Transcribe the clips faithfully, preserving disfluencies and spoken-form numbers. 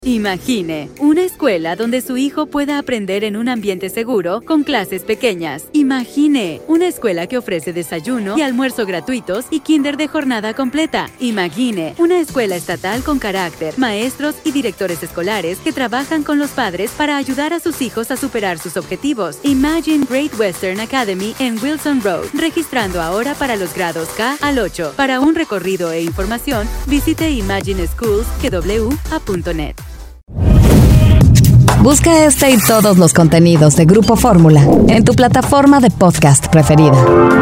Imagine una escuela donde su hijo pueda aprender en un ambiente seguro con clases pequeñas. Imagine una escuela que ofrece desayuno y almuerzo gratuitos y kinder de jornada completa. Imagine una escuela estatal con carácter, maestros y directores escolares que trabajan con los padres para ayudar a sus hijos a superar sus objetivos. Imagine Great Western Academy en Wilson Road, registrando ahora para los grados K al ocho. Para un recorrido e información, visite imagine schools punto net. Busca este y todos los contenidos de Grupo Fórmula en tu plataforma de podcast preferida.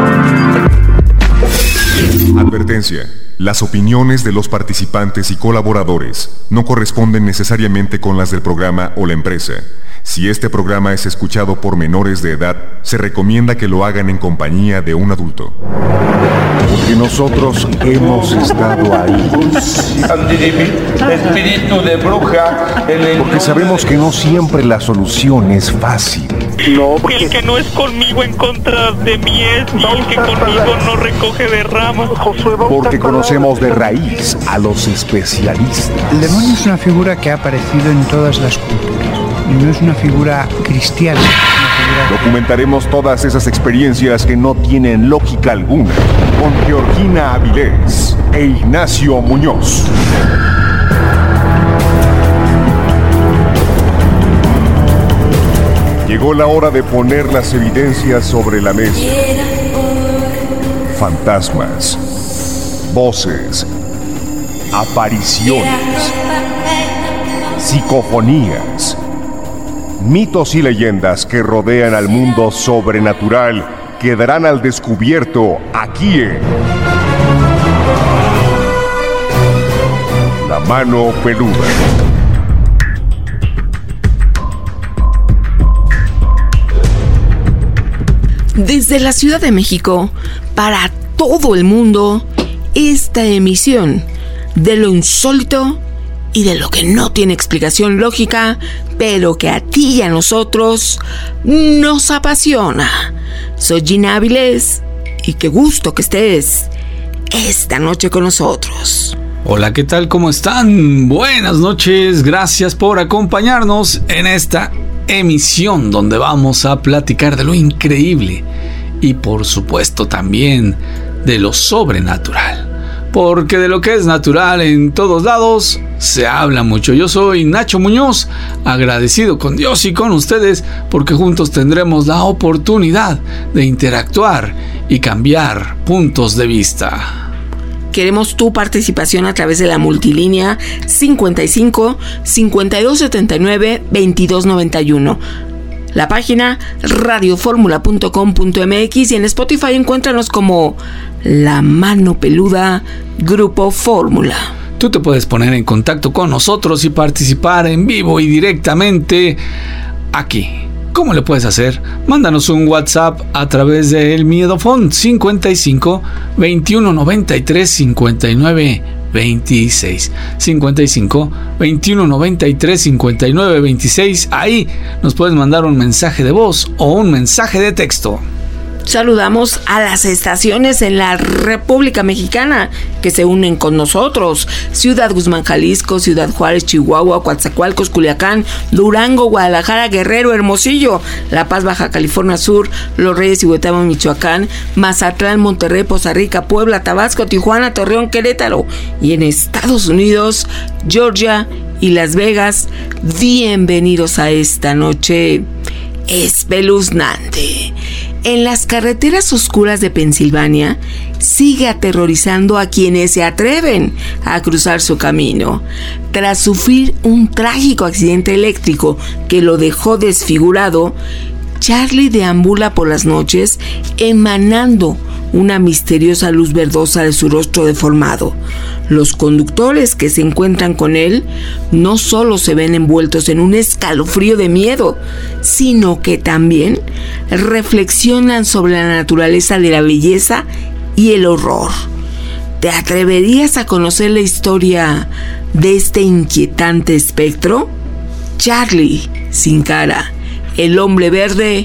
Advertencia. Las opiniones de los participantes y colaboradores no corresponden necesariamente con las del programa o la empresa. Si este programa es escuchado por menores de edad, se recomienda que lo hagan en compañía de un adulto. Porque nosotros hemos estado ahí. Espíritu de bruja. Porque sabemos que no siempre la solución es fácil. No, porque... El que no es conmigo en contra de mí es, y el que conmigo no recoge de ramas. Porque conocemos de raíz a los especialistas. El demonio es una figura que ha aparecido en todas las culturas. Y no es una figura cristiana. Es una figura... Documentaremos todas esas experiencias que no tienen lógica alguna con Georgina Avilés e Ignacio Muñoz. Llegó la hora de poner las evidencias sobre la mesa. Fantasmas, voces, apariciones, psicofonías, mitos y leyendas que rodean al mundo sobrenatural quedarán al descubierto aquí en La Mano Peluda. Desde la Ciudad de México, para todo el mundo, esta emisión de lo insólito y de lo que no tiene explicación lógica, pero que a ti y a nosotros nos apasiona. Soy Gina Avilés y qué gusto que estés esta noche con nosotros. Hola, ¿qué tal? ¿Cómo están? Buenas noches, gracias por acompañarnos en esta emisión donde vamos a platicar de lo increíble y por supuesto también de lo sobrenatural. Porque de lo que es natural en todos lados se habla mucho. Yo soy Nacho Muñoz, agradecido con Dios y con ustedes porque juntos tendremos la oportunidad de interactuar y cambiar puntos de vista. Queremos tu participación a través de la multilínea cincuenta y cinco, cincuenta y dos setenta y nueve, veintidós noventa y uno. La página radio fórmula punto com punto m x y en Spotify encuéntranos como La Mano Peluda Grupo Fórmula. Tú te puedes poner en contacto con nosotros y participar en vivo y directamente aquí. ¿Cómo le puedes hacer? Mándanos un WhatsApp a través del Miedofón cincuenta y cinco, veintiuno noventa y tres, cincuenta y nueve veintiséis. cincuenta y cinco, veintiuno noventa y tres, cincuenta y nueve veintiséis. Ahí nos puedes mandar un mensaje de voz o un mensaje de texto. Saludamos a las estaciones en la República Mexicana que se unen con nosotros: Ciudad Guzmán, Jalisco; Ciudad Juárez, Chihuahua; Coatzacoalcos, Culiacán; Durango, Guadalajara, Guerrero, Hermosillo; La Paz, Baja California Sur; Los Reyes y Huetama, Michoacán; Mazatlán, Monterrey, Poza Rica, Puebla, Tabasco, Tijuana, Torreón, Querétaro; y en Estados Unidos, Georgia y Las Vegas. Bienvenidos a esta noche espeluznante. En las carreteras oscuras de Pensilvania sigue aterrorizando a quienes se atreven a cruzar su camino. Tras sufrir un trágico accidente eléctrico que lo dejó desfigurado, Charlie deambula por las noches emanando una misteriosa luz verdosa de su rostro deformado. Los conductores que se encuentran con él no solo se ven envueltos en un escalofrío de miedo, sino que también reflexionan sobre la naturaleza de la belleza y el horror. ¿Te atreverías a conocer la historia de este inquietante espectro? Charlie sin cara, el hombre verde,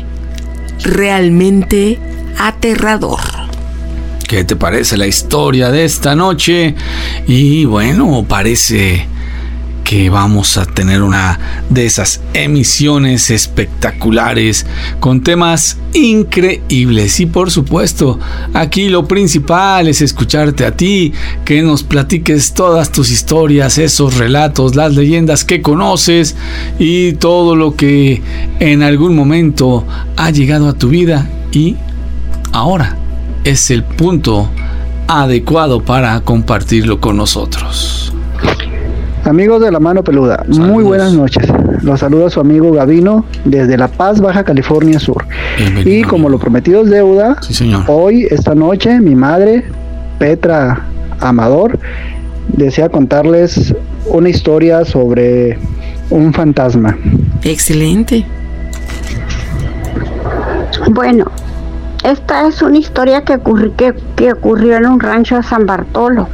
realmente aterrador. ¿Qué te parece la historia de esta noche? Y bueno, parece que vamos a tener una de esas emisiones espectaculares con temas increíbles. Y por supuesto, aquí lo principal es escucharte a ti, que nos platiques todas tus historias, esos relatos, las leyendas que conoces y todo lo que en algún momento ha llegado a tu vida, y ahora es el punto adecuado para compartirlo con nosotros. Amigos de La Mano Peluda, saludos. Muy buenas noches. Los saluda su amigo Gavino desde La Paz, Baja California Sur. Bienvenido. Y como lo prometido es deuda, sí, señor. Hoy, esta noche, mi madre, Petra Amador, desea contarles una historia sobre un fantasma. Excelente. Bueno, esta es una historia que, ocurri, que, que ocurrió en un rancho de San Bartolo.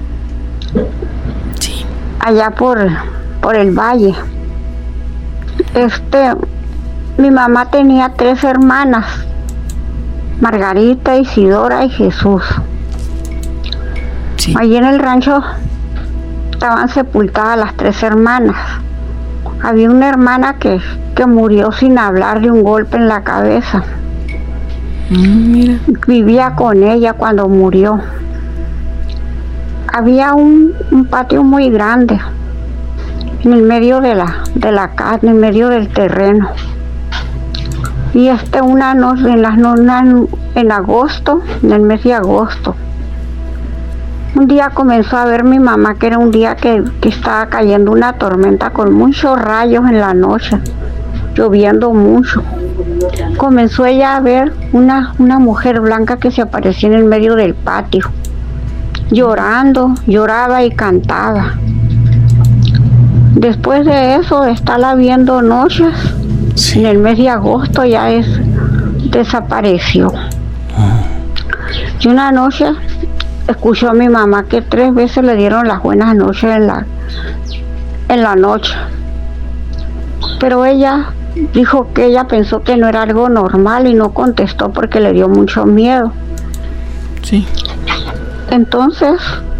Sí. Allá por, por el valle. Este, mi mamá tenía tres hermanas, Margarita, Isidora y Jesús. Sí. Allí en el rancho estaban sepultadas las tres hermanas. Había una hermana que, que murió sin hablar de un golpe en la cabeza. Mm, mira. Vivía con ella cuando murió. Había un, un patio muy grande en el medio de la de la casa, en el medio del terreno. Y este una noche en las una, en agosto, en el mes de agosto, un día comenzó a ver mi mamá que era un día que, que estaba cayendo una tormenta con muchos rayos en la noche, lloviendo mucho. Comenzó ella a ver una, una mujer blanca que se aparecía en el medio del patio, llorando, lloraba y cantaba. Después de eso, de estarla viendo noches, sí. En el mes de agosto ya es, desapareció. Oh. Y una noche escuchó a mi mamá que tres veces le dieron las buenas noches en la, en la noche. Pero ella dijo que ella pensó que no era algo normal y no contestó porque le dio mucho miedo. Sí. Entonces,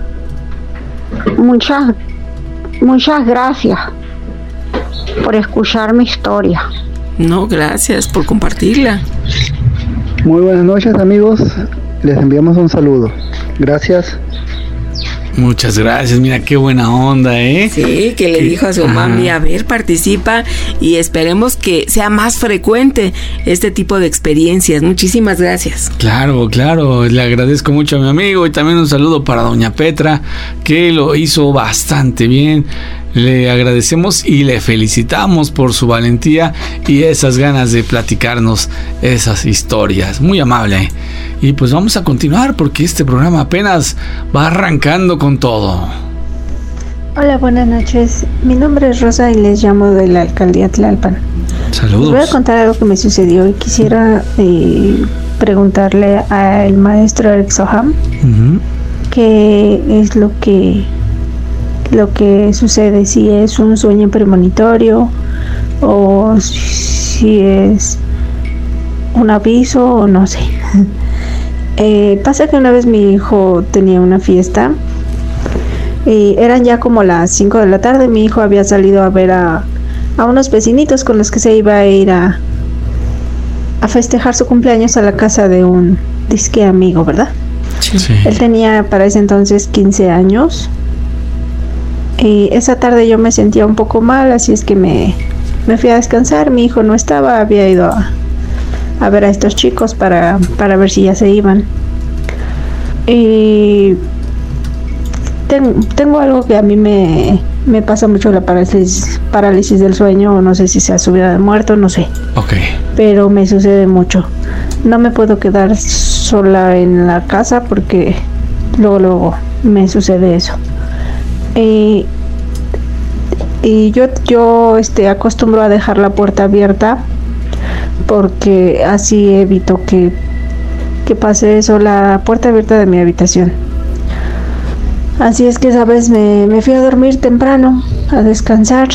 muchas, muchas gracias por escuchar mi historia. No, gracias por compartirla. Muy buenas noches, amigos. Les enviamos un saludo. Gracias. Muchas gracias, mira qué buena onda, ¿eh? Sí, que le dijo a su mami, a ver, participa y esperemos que sea más frecuente este tipo de experiencias. Muchísimas gracias. Claro, claro, le agradezco mucho a mi amigo y también un saludo para doña Petra, que lo hizo bastante bien. Le agradecemos y le felicitamos por su valentía y esas ganas de platicarnos esas historias. Muy amable. Y pues vamos a continuar porque este programa apenas va arrancando con todo. Hola, buenas noches. Mi nombre es Rosa y les llamo de la alcaldía Tlalpan. Saludos. Les voy a contar algo que me sucedió y quisiera eh, preguntarle al maestro Eric Soham uh-huh. qué es lo que lo que sucede, si es un sueño premonitorio o si es un aviso o no sé. Eh, pasa que una vez mi hijo tenía una fiesta y eran ya como las cinco de la tarde. Mi hijo había salido a ver a, a unos vecinitos con los que se iba a ir a, a festejar su cumpleaños a la casa de un disque amigo, ¿verdad? Sí. Sí. Él tenía para ese entonces quince años y esa tarde yo me sentía un poco mal, así es que me, me fui a descansar. Mi hijo no estaba, había ido a a ver a estos chicos para, para ver si ya se iban. Y ten, tengo algo que a mí me, me pasa mucho, la parálisis, parálisis del sueño, o no sé si sea subida de muerto, no sé. Okay. Pero me sucede mucho. No me puedo quedar sola en la casa porque luego, luego me sucede eso. Y, y yo, yo este, acostumbro a dejar la puerta abierta porque así evito que, que pase eso, la puerta abierta de mi habitación. Así es que esa vez me, me fui a dormir temprano, a descansar.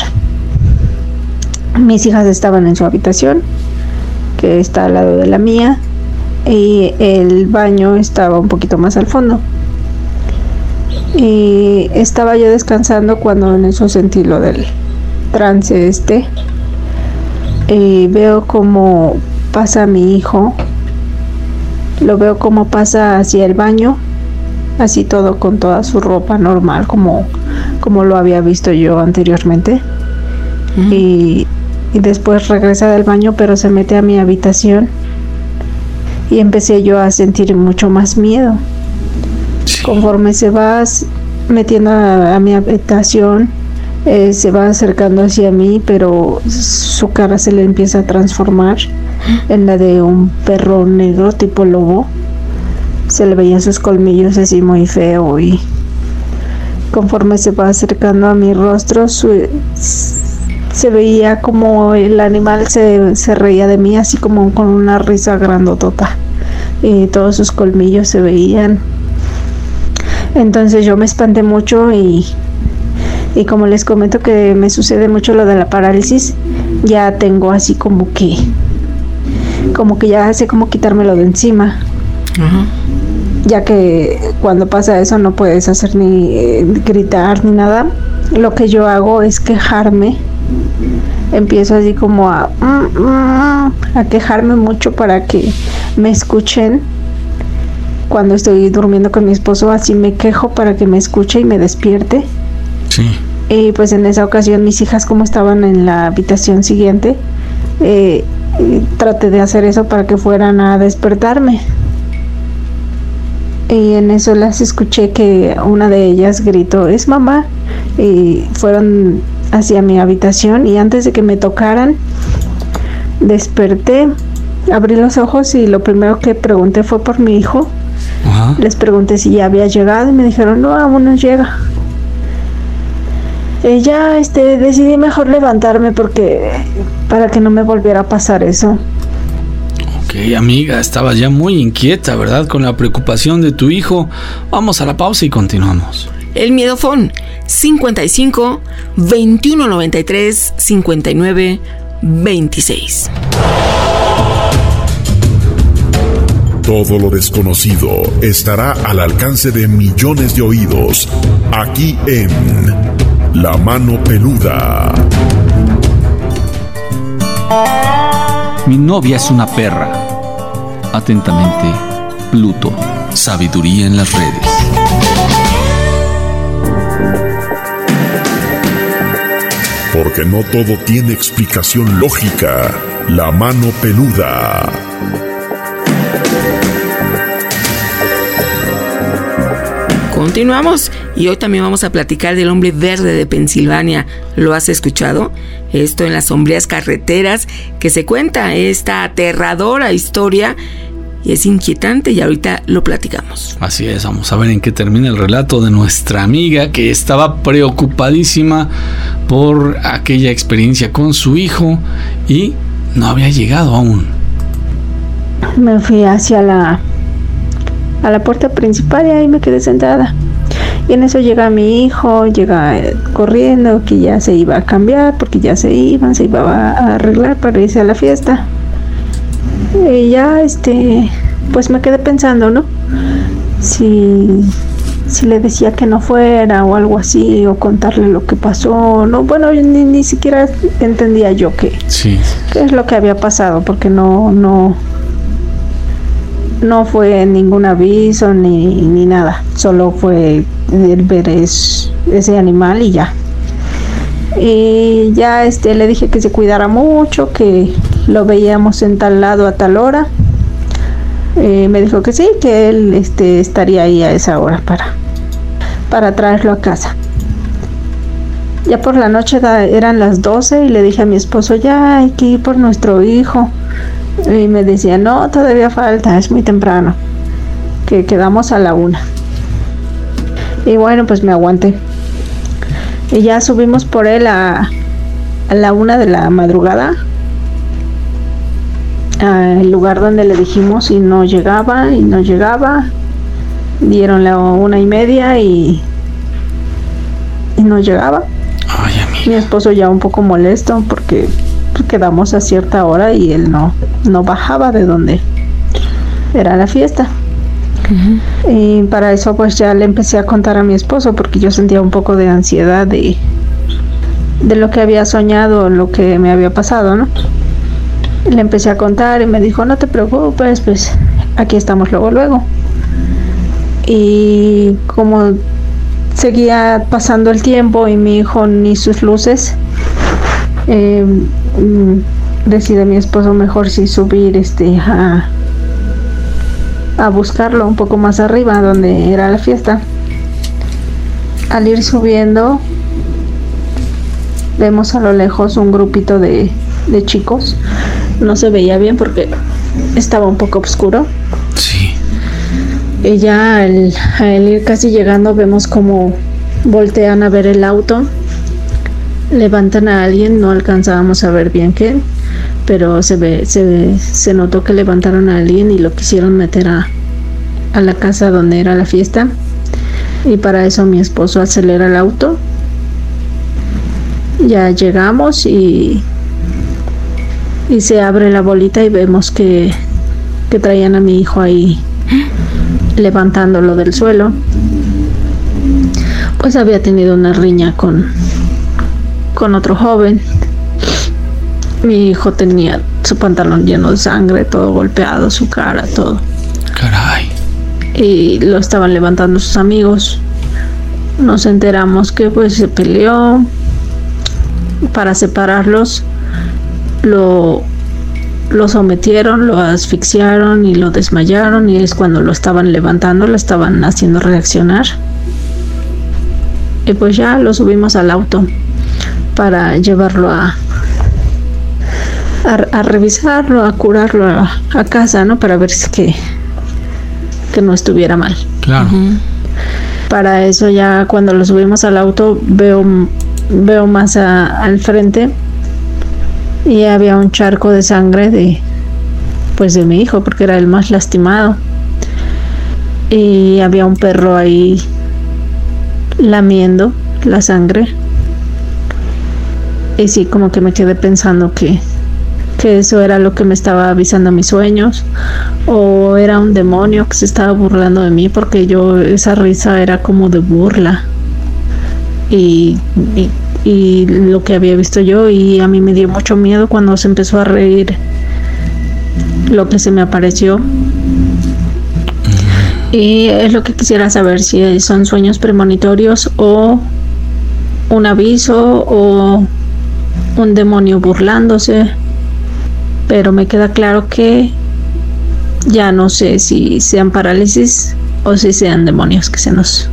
Mis hijas estaban en su habitación, que está al lado de la mía, y el baño estaba un poquito más al fondo. Y estaba yo descansando cuando en eso sentí lo del trance este. Y veo como pasa mi hijo. Lo veo como pasa hacia el baño. Así todo con toda su ropa normal, como, como lo había visto yo anteriormente. Uh-huh. Y, y después regresa del baño, pero se mete a mi habitación. Y empecé yo a sentir mucho más miedo. Conforme se va metiendo a, a mi habitación, eh, se va acercando hacia mí, pero su cara se le empieza a transformar en la de un perro negro tipo lobo. Se le veían sus colmillos así muy feo, y conforme se va acercando a mi rostro, su, se veía como el animal se, se reía de mí, así como con una risa grandotota, y todos sus colmillos se veían. Entonces yo me espanté mucho, y, y como les comento que me sucede mucho lo de la parálisis, ya tengo así como que como que ya sé cómo quitármelo de encima. Uh-huh. Ya que cuando pasa eso no puedes hacer ni eh, gritar ni nada. Lo que yo hago es quejarme. Empiezo así como a mm, mm, a quejarme mucho para que me escuchen. Cuando estoy durmiendo con mi esposo, así me quejo para que me escuche y me despierte. Sí. Y pues en esa ocasión mis hijas, como estaban en la habitación siguiente, eh, traté de hacer eso para que fueran a despertarme. Y en eso las escuché que una de ellas gritó, "Es mamá", y fueron hacia mi habitación, y antes de que me tocaran desperté, abrí los ojos y lo primero que pregunté fue por mi hijo. Ajá. Les pregunté si ya había llegado y me dijeron, no, aún no llega. Y ya este, decidí mejor levantarme porque para que no me volviera a pasar eso. Ok, amiga, estabas ya muy inquieta, ¿verdad? Con la preocupación de tu hijo. Vamos a la pausa y continuamos. El Miedofón cincuenta y cinco, veintiuno noventa y tres, cincuenta y nueve, veintiséis. Todo lo desconocido estará al alcance de millones de oídos, aquí en La Mano Peluda. Mi novia es una perra. Atentamente, Pluto. Sabiduría en las redes. Porque no todo tiene explicación lógica. La Mano Peluda. Continuamos y hoy también vamos a platicar del hombre verde de Pensilvania. ¿Lo has escuchado? Esto en las sombrías carreteras que se cuenta esta aterradora historia y es inquietante y ahorita lo platicamos. Así es, vamos a ver en qué termina el relato de nuestra amiga que estaba preocupadísima por aquella experiencia con su hijo y no había llegado aún. Me fui hacia la a la puerta principal y ahí me quedé sentada. Y en eso llega mi hijo, llega eh, corriendo, que ya se iba a cambiar, porque ya se iban, se iba a arreglar para irse a la fiesta. Y ya, este, pues me quedé pensando, ¿no? Si, si le decía que no fuera o algo así, o contarle lo que pasó, no, bueno, ni, ni siquiera entendía yo qué, sí. qué es lo que había pasado, porque no, no, no fue ningún aviso ni, ni nada, solo fue el ver es, ese animal y ya. Y ya este le dije que se cuidara mucho, que lo veíamos en tal lado a tal hora. Eh, me dijo que sí, que él este estaría ahí a esa hora para, para traerlo a casa. Ya por la noche da, eran las doce y le dije a mi esposo, ya hay que ir por nuestro hijo. Y me decía, no, todavía falta, es muy temprano, que quedamos a la una. Y bueno, pues me aguanté. Y ya subimos por él a, a la una de la madrugada, al lugar donde le dijimos, y no llegaba, y no llegaba. Dieron la una y media y, y no llegaba. Ay, amiga. Mi esposo ya un poco molesto porque quedamos a cierta hora y él no, no bajaba de donde era la fiesta. Uh-huh. Y para eso pues ya le empecé a contar a mi esposo, porque yo sentía un poco de ansiedad de, de lo que había soñado, lo que me había pasado, ¿no? Le empecé a contar y me dijo, no te preocupes, pues aquí estamos luego, luego. Y como seguía pasando el tiempo y mi hijo ni sus luces, eh, decide mi esposo mejor sí subir este a, a buscarlo un poco más arriba donde era la fiesta. Al ir subiendo vemos a lo lejos un grupito de, de chicos. No se veía bien porque estaba un poco oscuro. Sí. Y ya al, al ir casi llegando vemos como voltean a ver el auto, levantan a alguien, no alcanzábamos a ver bien qué, pero se ve, se ve, se notó que levantaron a alguien y lo quisieron meter a, a la casa donde era la fiesta. Y para eso mi esposo acelera el auto. Ya llegamos y y se abre la bolita y vemos que, que traían a mi hijo ahí levantándolo del suelo. Pues había tenido una riña con con otro joven. Mi hijo tenía su pantalón lleno de sangre, todo golpeado, su cara, todo. Caray. Y lo estaban levantando sus amigos. Nos enteramos que pues se peleó. Para separarlos lo lo sometieron, lo asfixiaron y lo desmayaron, y es cuando lo estaban levantando, lo estaban haciendo reaccionar. Y pues ya lo subimos al auto para llevarlo a a, a revisarlo, a curarlo a, a casa, ¿no? Para ver si que que no estuviera mal. Claro. Uh-huh. Para eso ya cuando lo subimos al auto veo veo más a, al frente y había un charco de sangre de pues de mi hijo, porque era el más lastimado, y había un perro ahí lamiendo la sangre. Y sí, como que me quedé pensando que que eso era lo que me estaba avisando mis sueños, o era un demonio que se estaba burlando de mí, porque yo esa risa era como de burla y, y y lo que había visto yo, y a mí me dio mucho miedo cuando se empezó a reír lo que se me apareció. Y es lo que quisiera saber, si son sueños premonitorios o un aviso o un demonio burlándose, pero me queda claro que ya no sé si sean parálisis o si sean demonios que se nos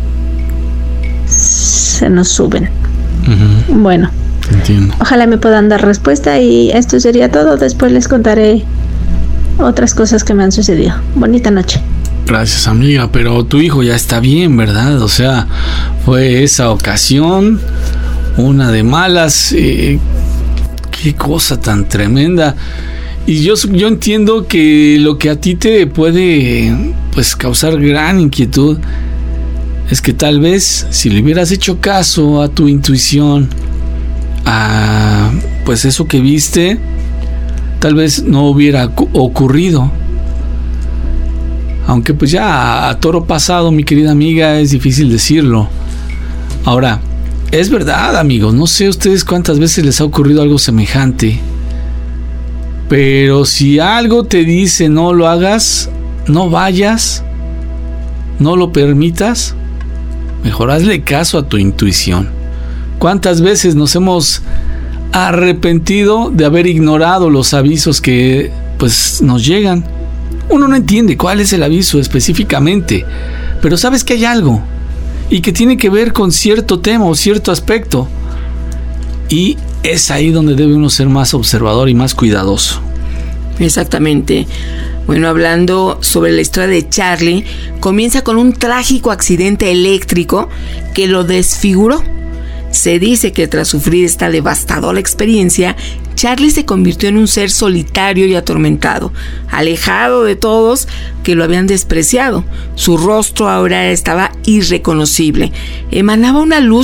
se nos suben. Uh-huh. Bueno, entiendo. Ojalá me puedan dar respuesta, y esto sería todo. Después les contaré otras cosas que me han sucedido. Bonita noche. Gracias, amiga, pero tu hijo ya está bien, ¿verdad? O sea, fue esa ocasión, una de malas. Eh, qué cosa tan tremenda. Y yo, yo entiendo que lo que a ti te puede pues causar gran inquietud es que tal vez si le hubieras hecho caso a tu intuición, a pues eso que viste, tal vez no hubiera ocurrido. Aunque pues ya a toro pasado, mi querida amiga, es difícil decirlo. Ahora, es verdad, amigos, no sé a ustedes cuántas veces les ha ocurrido algo semejante, pero si algo te dice no lo hagas, no vayas, no lo permitas, mejor hazle caso a tu intuición. ¿Cuántas veces nos hemos arrepentido de haber ignorado los avisos que pues nos llegan? Uno no entiende cuál es el aviso específicamente, pero sabes que hay algo y que tiene que ver con cierto tema o cierto aspecto, y es ahí donde debe uno ser más observador y más cuidadoso. Exactamente. Bueno, hablando sobre la historia de Charlie, comienza con un trágico accidente eléctrico que lo desfiguró. Se dice que tras sufrir esta devastadora experiencia, Charlie se convirtió en un ser solitario y atormentado, alejado de todos que lo habían despreciado. Su rostro ahora estaba irreconocible, emanaba una luz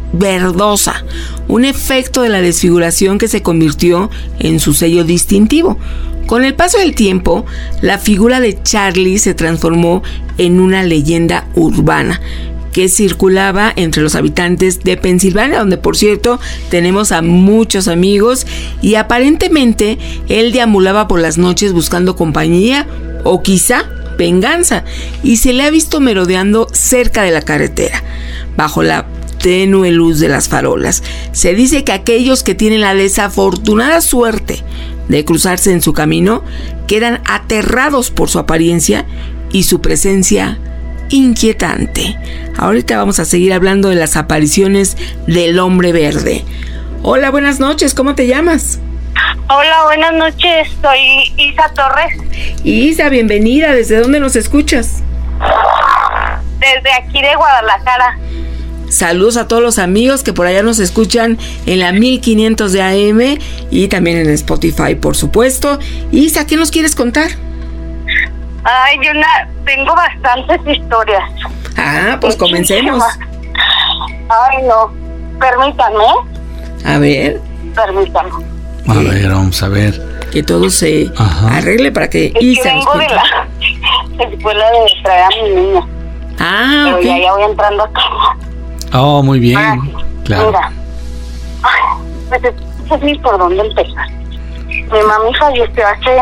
verdosa, un efecto de la desfiguración que se convirtió en su sello distintivo. Con el paso del tiempo, la figura de Charlie se transformó en una leyenda urbana que circulaba entre los habitantes de Pensilvania, donde por cierto tenemos a muchos amigos, y aparentemente él deambulaba por las noches buscando compañía o quizá venganza, y se le ha visto merodeando cerca de la carretera, bajo la tenue luz de las farolas. Se dice que aquellos que tienen la desafortunada suerte de cruzarse en su camino quedan aterrados por su apariencia y su presencia inquietante. Ahorita vamos a seguir hablando de las apariciones del hombre verde. Hola, buenas noches, ¿cómo te llamas? Hola, buenas noches, soy Isa Torres. Isa, bienvenida, ¿desde dónde nos escuchas? Desde aquí de Guadalajara. Saludos a todos los amigos que por allá nos escuchan en la mil quinientos de A M y también en Spotify, por supuesto. Isa, ¿qué nos quieres contar? Ay, yo na- tengo bastantes historias. Ah, pues comencemos. Ay, no, permítanme. A ver. Permítanme. A ver, vamos a ver. Que todo se Ajá. arregle para que es Isa que vengo nos de la escuela de traer a mi niña. Ah, pero okay. ya, ya voy entrando acá. Oh, muy bien. Ah, claro. Mira, ay, pues es, es ni por dónde empezar. Mi mami falleció hace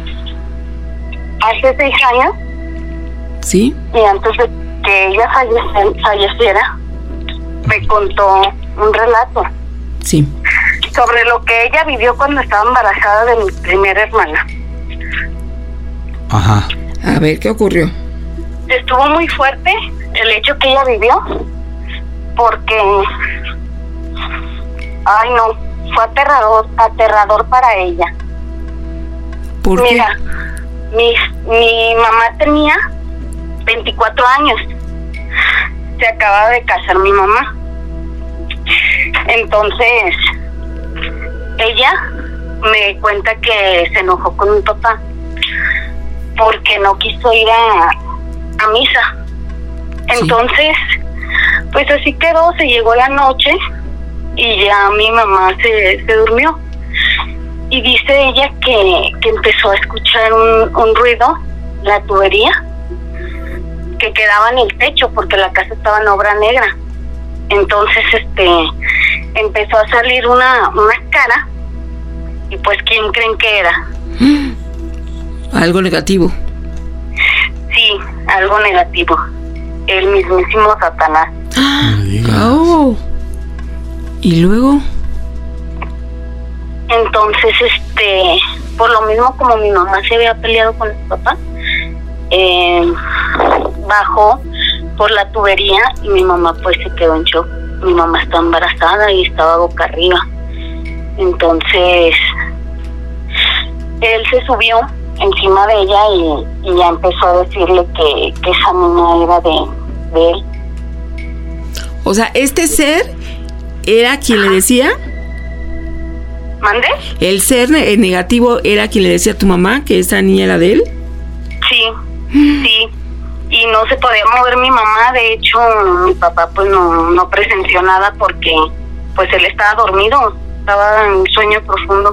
hace seis años. Sí. Y antes de que ella falle- falleciera, me contó un relato. Sí. Sobre lo que ella vivió cuando estaba embarazada de mi primera hermana. Ajá. A ver, ¿qué ocurrió? Estuvo muy fuerte el hecho que ella vivió, porque, ay no, fue aterrador, aterrador para ella. ¿Por qué? Mira, mi, mi mamá tenía veinticuatro años. Se acaba de casar mi mamá. Entonces, ella me cuenta que se enojó con mi papá porque no quiso ir a, a misa. Entonces, sí. Pues así quedó, se llegó la noche y ya mi mamá se, se durmió. Y dice ella que, que empezó a escuchar un, un ruido, la tubería, que quedaba en el techo porque la casa estaba en obra negra. Entonces, este, empezó a salir una, una cara y pues, ¿quién creen que era? Algo negativo. Sí, algo negativo. El mismísimo Satanás. Oh. ¿Y luego? Entonces, este, por lo mismo como mi mamá se había peleado con mi papá, eh, bajó por la tubería y mi mamá pues se quedó en shock. Mi mamá está embarazada y estaba boca arriba. Entonces, él se subió encima de ella y, y ya empezó a decirle que, que esa niña era de, de él. O sea, ¿este ser era quien le decía? ¿Mande? ¿El ser el negativo era quien le decía a tu mamá que esa niña era de él? Sí, sí. Y no se podía mover mi mamá. De hecho, mi papá pues no, no presenció nada porque pues él estaba dormido. Estaba en sueño profundo.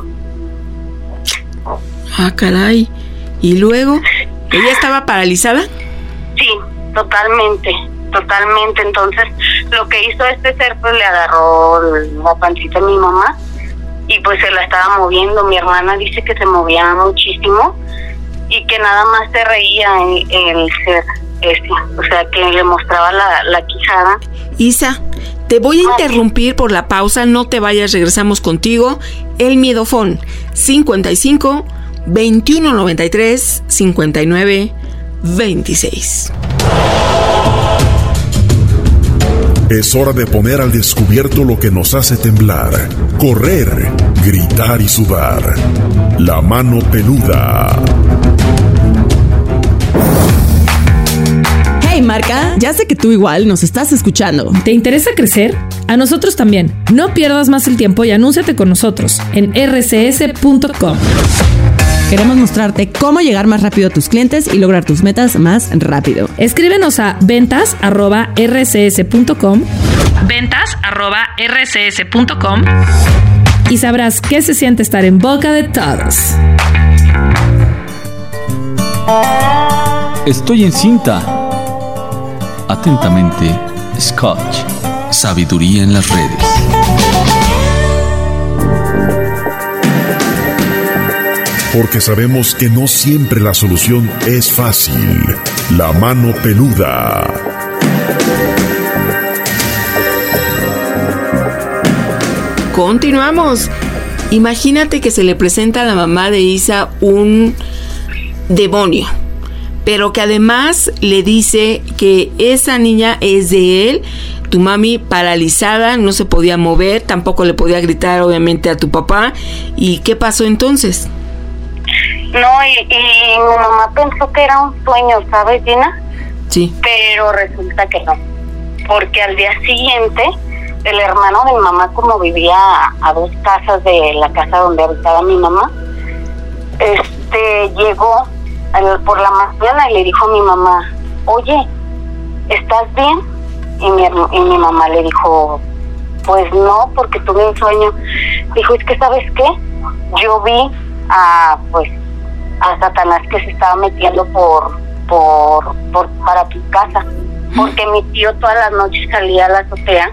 Ah, caray. ¿Y luego? ¿Ella estaba paralizada? Sí, totalmente, totalmente. Entonces, lo que hizo este ser, pues le agarró la pancita a mi mamá y pues se la estaba moviendo. Mi hermana dice que se movía muchísimo y que nada más se reía el, el ser ese, o sea, que le mostraba la, la quijada. Isa, te voy a interrumpir por la pausa, no te vayas, regresamos contigo. El Miedofón, cincuenta y cinco, veintiuno noventa y tres, cincuenta y nueve, veintiséis. Es hora de poner al descubierto lo que nos hace temblar, correr, gritar y sudar. La mano peluda. Hey marca, ya sé que tú igual nos estás escuchando. ¿Te interesa crecer? A nosotros también. No pierdas más el tiempo y anúnciate con nosotros en erre ce ese punto com. Queremos mostrarte cómo llegar más rápido a tus clientes y lograr tus metas más rápido. Escríbenos a ventas arroba erre ce ese punto com, ventas arroba r c s punto com y sabrás qué se siente estar en boca de todos. Estoy en cinta. Atentamente, Scotch. Sabiduría en las redes. Porque sabemos que no siempre la solución es fácil. La mano peluda. Continuamos. Imagínate que se le presenta a la mamá de Isa un demonio, pero que además le dice que esa niña es de él. Tu mami paralizada, no se podía mover, tampoco le podía gritar obviamente a tu papá. ¿Y qué pasó entonces? No, y, y mi mamá pensó que era un sueño, ¿sabes, Gina? Sí. Pero resulta que no, porque al día siguiente el hermano de mi mamá, como vivía a, a dos casas de la casa donde habitaba mi mamá, este llegó el, por la mañana y le dijo a mi mamá: oye, ¿estás bien? Y mi, y mi mamá le dijo: pues no, porque tuve un sueño. Dijo: es que, ¿sabes qué? Yo vi a, pues, a Satanás que se estaba metiendo por, por, por, para tu casa, porque mi tío todas las noches salía a la azotea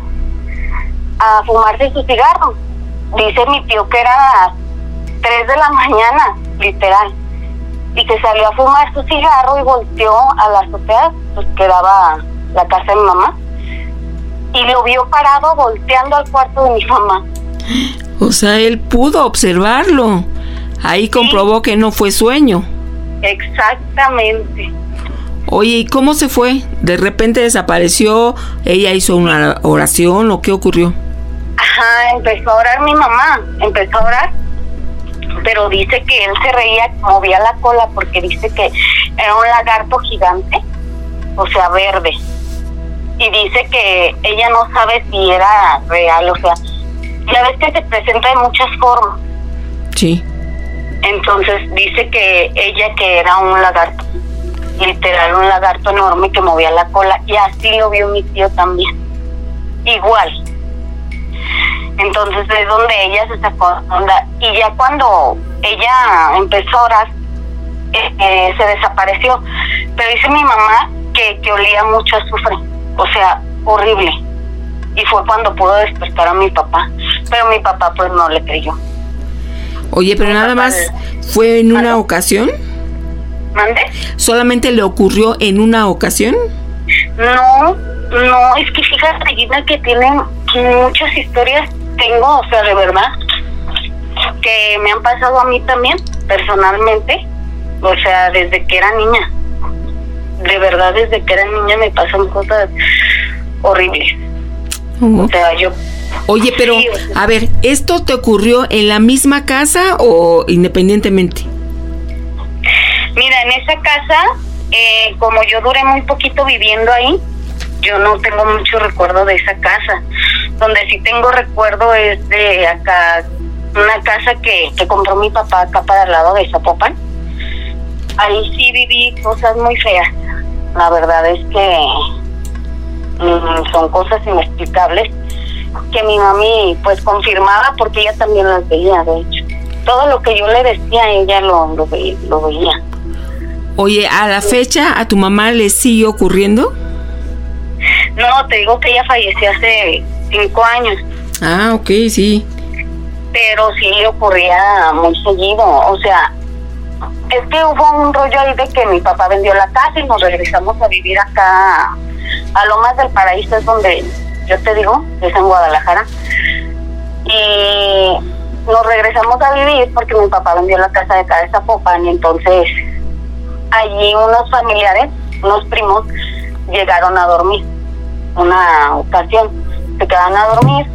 a fumarse su cigarro. Dice mi tío que era a las tres de la mañana, literal, y que salió a fumar su cigarro y volteó a la azotea, pues quedaba la casa de mi mamá, y lo vio parado volteando al cuarto de mi mamá. O sea, él pudo observarlo. Ahí comprobó sí, que no fue sueño. Exactamente. Oye, ¿y cómo se fue? ¿De repente desapareció? ¿Ella hizo una oración o qué ocurrió? Ajá, empezó a orar mi mamá, empezó a orar, pero dice que él se reía, movía la cola, porque dice que era un lagarto gigante, o sea, verde. Y dice que ella no sabe si era real, o sea, ya ves que se presenta de muchas formas. Sí. Entonces dice que ella que era un lagarto, literal un lagarto enorme que movía la cola, y así lo vio mi tío también, igual. Entonces es donde ella se sacó onda, y ya cuando ella empezó a orar, eh, eh, se desapareció. Pero dice mi mamá que, que olía mucho a azufre, o sea, horrible. Y fue cuando pudo despertar a mi papá, pero mi papá pues no le creyó. Oye, pero mi nada más le... fue en una ¿Mande? ocasión. ¿Mande? ¿Solamente le ocurrió en una ocasión? No, no, es que fíjate, Gina, que tienen muchas historias, tengo, o sea, de verdad, que me han pasado a mí también, personalmente, o sea, desde que era niña. De verdad, desde que era niña me pasan cosas horribles. Uh-huh. O sea, yo... Oye, pero, sí, o sea, a ver, ¿esto te ocurrió en la misma casa o independientemente? Mira, en esa casa, eh, como yo duré muy poquito viviendo ahí, yo no tengo mucho recuerdo de esa casa. Donde sí tengo recuerdo es de acá, una casa que, que compró mi papá acá para el lado de Zapopan. Ahí sí viví cosas muy feas. La verdad es que mmm, son cosas inexplicables que mi mami pues confirmaba, porque ella también las veía, de hecho. Todo lo que yo le decía, ella lo, lo, ve, lo veía. Oye, ¿a la fecha a tu mamá le sigue ocurriendo? No, te digo que ella falleció hace cinco años. Ah, ok, sí. Pero sí le ocurría muy seguido, o sea, es que hubo un rollo ahí de que mi papá vendió la casa y nos regresamos a vivir acá a Lomas del Paraíso, es donde yo te digo, es en Guadalajara. Y nos regresamos a vivir porque mi papá vendió la casa de acá de Zapopan, y entonces allí unos familiares, unos primos, llegaron a dormir una ocasión, se quedaron a dormir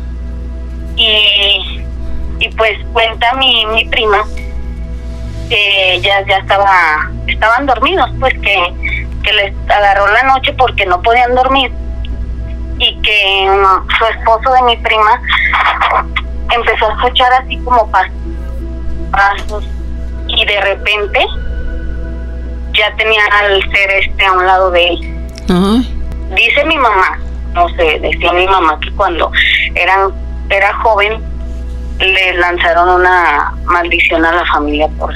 y y pues cuenta mi, mi prima que ya ya estaba estaban dormidos, pues que, que les agarró la noche porque no podían dormir, y que um, su esposo de mi prima empezó a escuchar así como pasos, pasos y de repente ya tenía al ser este a un lado de él. Uh-huh. Dice mi mamá no sé, decía mi mamá que cuando eran era joven le lanzaron una maldición a la familia por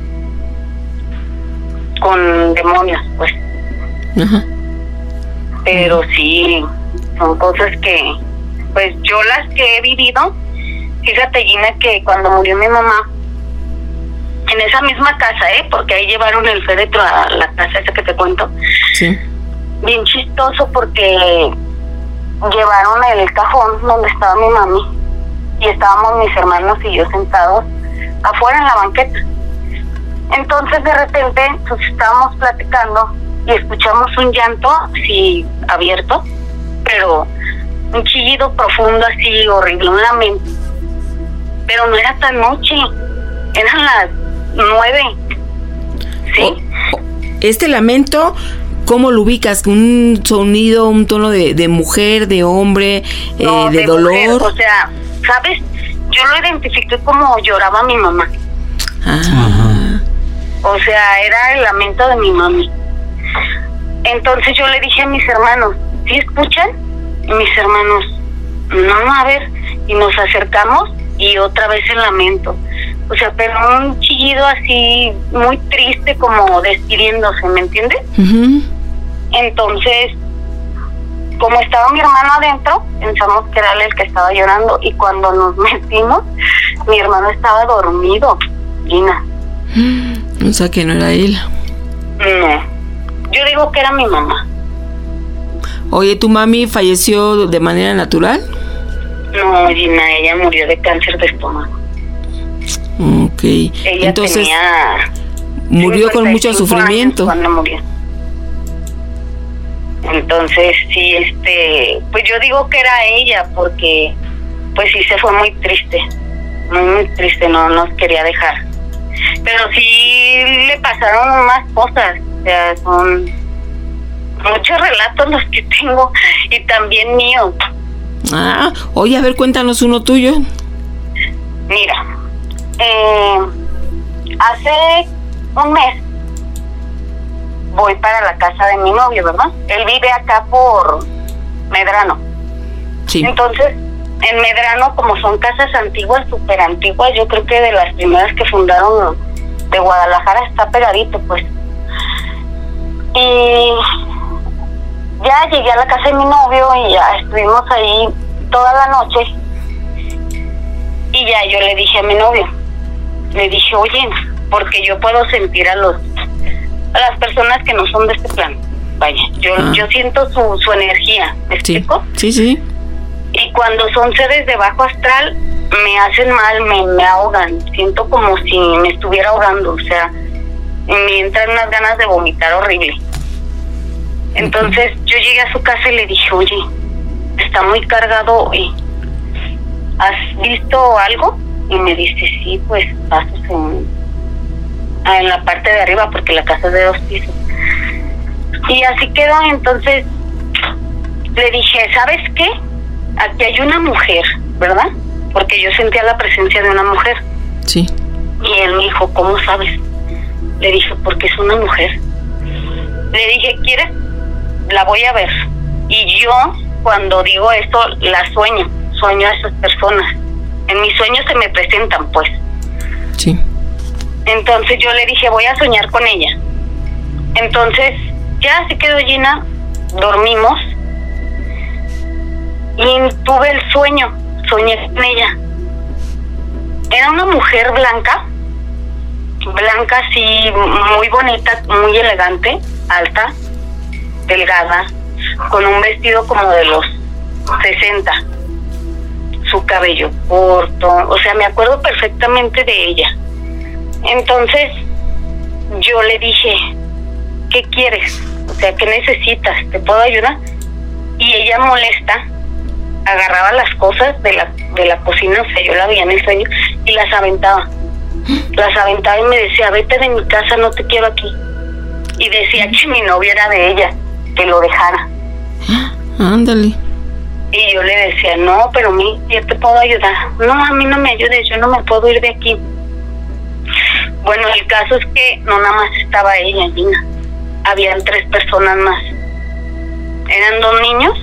con demonios, pues. Ajá. Pero sí, son cosas que, pues yo las que he vivido. Fíjate, Gina, que cuando murió mi mamá, en esa misma casa, ¿eh? Porque ahí llevaron el féretro a la casa esa que te cuento. Sí. Bien chistoso porque llevaron el cajón donde estaba mi mami y estábamos mis hermanos y yo sentados afuera en la banqueta. Entonces de repente pues estábamos platicando y escuchamos un llanto así abierto, pero un chillido profundo así horrible, un lamento. Pero no era tan noche, eran las nueve. ¿Sí? Este lamento, ¿cómo lo ubicas? ¿Un sonido, un tono de, de mujer, de hombre, eh, no, de, de dolor? Mujer. O sea, ¿sabes? Yo lo identifiqué como lloraba mi mamá. Ah. O sea, era el lamento de mi mami. Entonces yo le dije a mis hermanos, ¿sí escuchan? Y mis hermanos, no, a ver. Y nos acercamos y otra vez el lamento. O sea, pero un chillido así muy triste, como despidiéndose, ¿me entiendes? Uh-huh. Entonces, como estaba mi hermano adentro, pensamos que era él el que estaba llorando, y cuando nos metimos, mi hermano estaba dormido, Gina. O sea, que no era él. No, yo digo que era mi mamá. Oye, ¿tu mami falleció de manera natural? No, Gina, ella murió de cáncer de estómago. Ok. Ella Entonces, tenía murió con mucho sufrimiento. Cuando murió. Entonces, sí, este, pues yo digo que era ella, porque pues sí se fue muy triste, muy, muy triste, no nos quería dejar. Pero sí le pasaron más cosas, o sea, son muchos relatos los que tengo, y también míos. Ah, oye, a ver, cuéntanos uno tuyo. Mira, eh, hace un mes voy para la casa de mi novio, ¿verdad? Él vive acá por Medrano. Sí. Entonces, en Medrano, como son casas antiguas, súper antiguas, yo creo que de las primeras que fundaron de Guadalajara, está pegadito, pues. Y ya llegué a la casa de mi novio y ya estuvimos ahí toda la noche. Y ya yo le dije a mi novio, le dije, oye, porque yo puedo sentir a los a las personas que no son de este plan. Vaya, yo ah. yo siento su, su energía, ¿me sí. explico? Sí, sí. Y cuando son seres de bajo astral, me hacen mal, me, me ahogan. Siento como si me estuviera ahogando, o sea, me entran unas ganas de vomitar horrible. Entonces yo llegué a su casa y le dije, oye, está muy cargado hoy. ¿Has visto algo? Y me dice, sí, pues pasos en, en la parte de arriba, porque la casa es de dos pisos. Y así quedó. Entonces le dije, ¿sabes qué? Aquí hay una mujer, ¿verdad? Porque yo sentía la presencia de una mujer. Sí. Y él me dijo, ¿cómo sabes? Le dije, porque es una mujer. Le dije, ¿quieres? La voy a ver. Y yo, cuando digo esto, la sueño. Sueño a esas personas. En mis sueños se me presentan, pues. Sí. Entonces yo le dije, voy a soñar con ella. Entonces, ya se quedó Gina, dormimos. Y tuve el sueño, soñé con ella. Era una mujer blanca, blanca así, muy bonita, muy elegante, alta, delgada, con un vestido como de los sesenta, su cabello corto, o sea, me acuerdo perfectamente de ella. Entonces, yo le dije, ¿qué quieres? O sea, ¿qué necesitas? ¿Te puedo ayudar? Y ella, molesta, agarraba las cosas de la de la cocina, o sea, yo la veía en el sueño, y las aventaba. Las aventaba y me decía, vete de mi casa, no te quiero aquí. Y decía que mi novio era de ella, que lo dejara. Ándale. Y yo le decía, no, pero a mí, yo te puedo ayudar. No, a mí no me ayudes, yo no me puedo ir de aquí. Bueno, el caso es que no nada más estaba ella, Gina. Habían tres personas más. Eran dos niños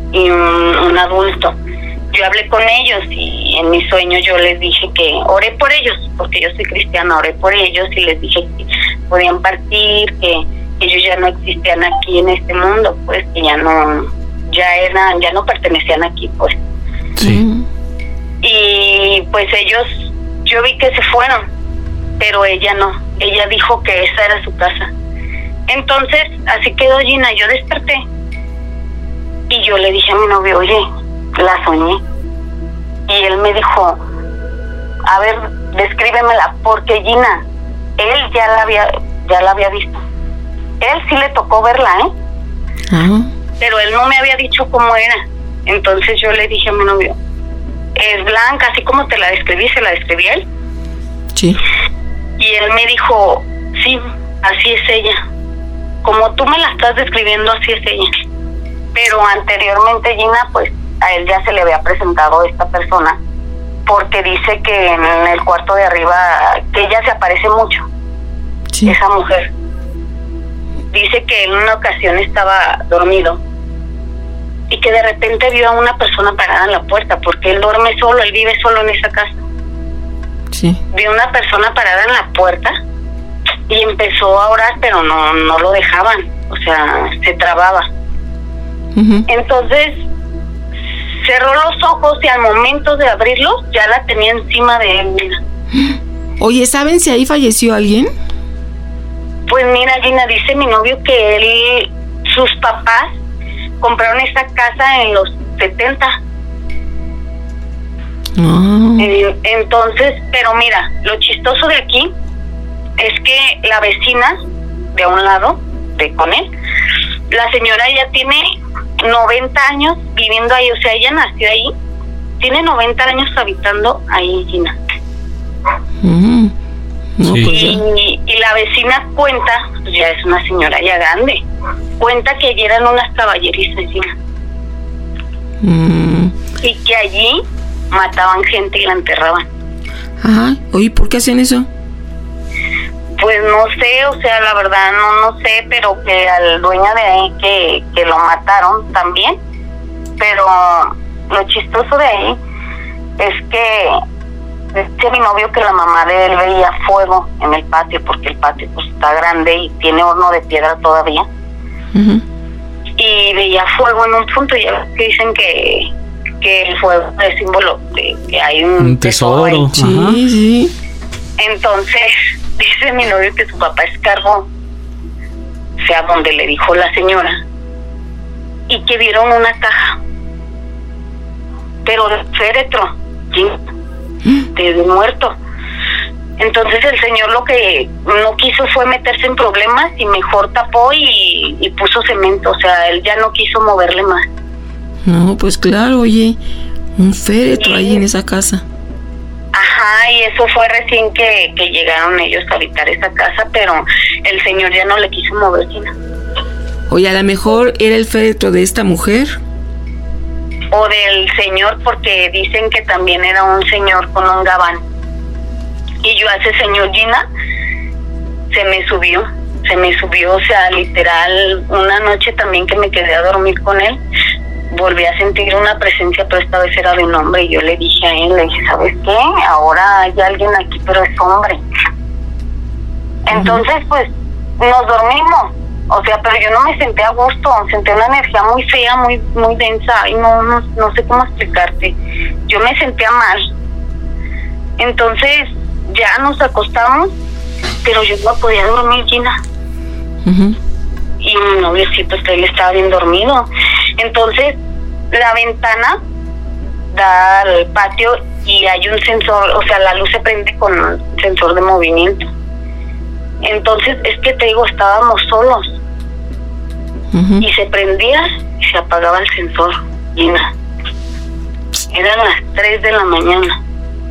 y un, un adulto. Yo hablé con ellos y en mi sueño yo les dije que oré por ellos, porque yo soy cristiana, oré por ellos y les dije que podían partir, que ellos ya no existían aquí en este mundo, pues que ya no, ya eran, ya no pertenecían aquí, pues. Sí. Y pues ellos, yo vi que se fueron, pero ella no, ella dijo que esa era su casa. Entonces, así quedó Gina, yo desperté y yo le dije a mi novio, oye, la soñé. Y él me dijo, a ver, descríbemela, porque Gina, él ya la había, ya la había visto. Él sí le tocó verla, ¿eh? Ajá. Pero él no me había dicho cómo era. Entonces yo le dije a mi novio, es blanca, así como te la describí, se la describí a él. Sí. Y él me dijo, sí, así es ella. Como tú me la estás describiendo, así es ella. Pero anteriormente, Gina, pues a él ya se le había presentado esta persona, porque dice que en el cuarto de arriba, que ella se aparece mucho, sí. Esa mujer. Dice que en una ocasión estaba dormido y que de repente vio a una persona parada en la puerta, porque él duerme solo, él vive solo en esa casa. Sí. Vio una persona parada en la puerta y empezó a orar, pero no, no lo dejaban, o sea, se trababa. Uh-huh. Entonces cerró los ojos y al momento de abrirlos ya la tenía encima de él. Mira. Oye, ¿saben si ahí falleció alguien? Pues mira, Gina, dice mi novio que él, sus papás compraron esta casa en los setenta. Oh. Entonces, pero mira, lo chistoso de aquí es que la vecina de a un lado, de con él, la señora ya tiene noventa años viviendo ahí, o sea, ella nació ahí, tiene noventa años habitando ahí, Gina. Mm. No, y, pues y, y la vecina cuenta, pues ya es una señora ya grande, cuenta que allí eran unas caballerizas, Gina. Mm. Y que allí mataban gente y la enterraban. Ajá. Oye, ¿por qué hacen eso? Pues no sé, o sea, la verdad no no sé, pero que al dueño de ahí que, que lo mataron también. Pero lo chistoso de ahí es que dice mi novio que la mamá de él veía fuego en el patio, porque el patio pues está grande y tiene horno de piedra todavía. Uh-huh. Y veía fuego en un punto, y ya que dicen que, que el fuego es símbolo de que hay un, un tesoro. tesoro ahí. Sí, sí. Entonces dice mi novio que su papá escarbó, o sea, donde le dijo la señora, y que vieron una caja, pero de féretro, de, de muerto. Entonces el señor lo que no quiso fue meterse en problemas y mejor tapó y, y puso cemento, o sea, él ya no quiso moverle más. No, pues claro, oye, un féretro ahí en esa casa. Ajá, y eso fue recién que, que llegaron ellos a habitar esa casa, pero el señor ya no le quiso mover, Gina. Oye, a lo mejor era el féretro de esta mujer. O del señor, porque dicen que también era un señor con un gabán. Y yo a ese señor, Gina, se me subió, se me subió, o sea, literal, una noche también que me quedé a dormir con él, volví a sentir una presencia, pero esta vez era de un hombre, y yo le dije a él, le dije, ¿sabes qué? Ahora hay alguien aquí, pero es hombre. Entonces, pues, nos dormimos, o sea, pero yo no me senté a gusto, sentí una energía muy fea, muy muy densa, y no, no, no sé cómo explicarte. Yo me sentía mal. Entonces, ya nos acostamos, pero yo no podía dormir, Gina. Uh-huh. Y mi noviocito, pues, él estaba bien dormido. Entonces, la ventana da al patio y hay un sensor, o sea, la luz se prende con un sensor de movimiento. Entonces, es que te digo, estábamos solos. Uh-huh. Y se prendía y se apagaba el sensor, Gina. Eran las tres de la mañana.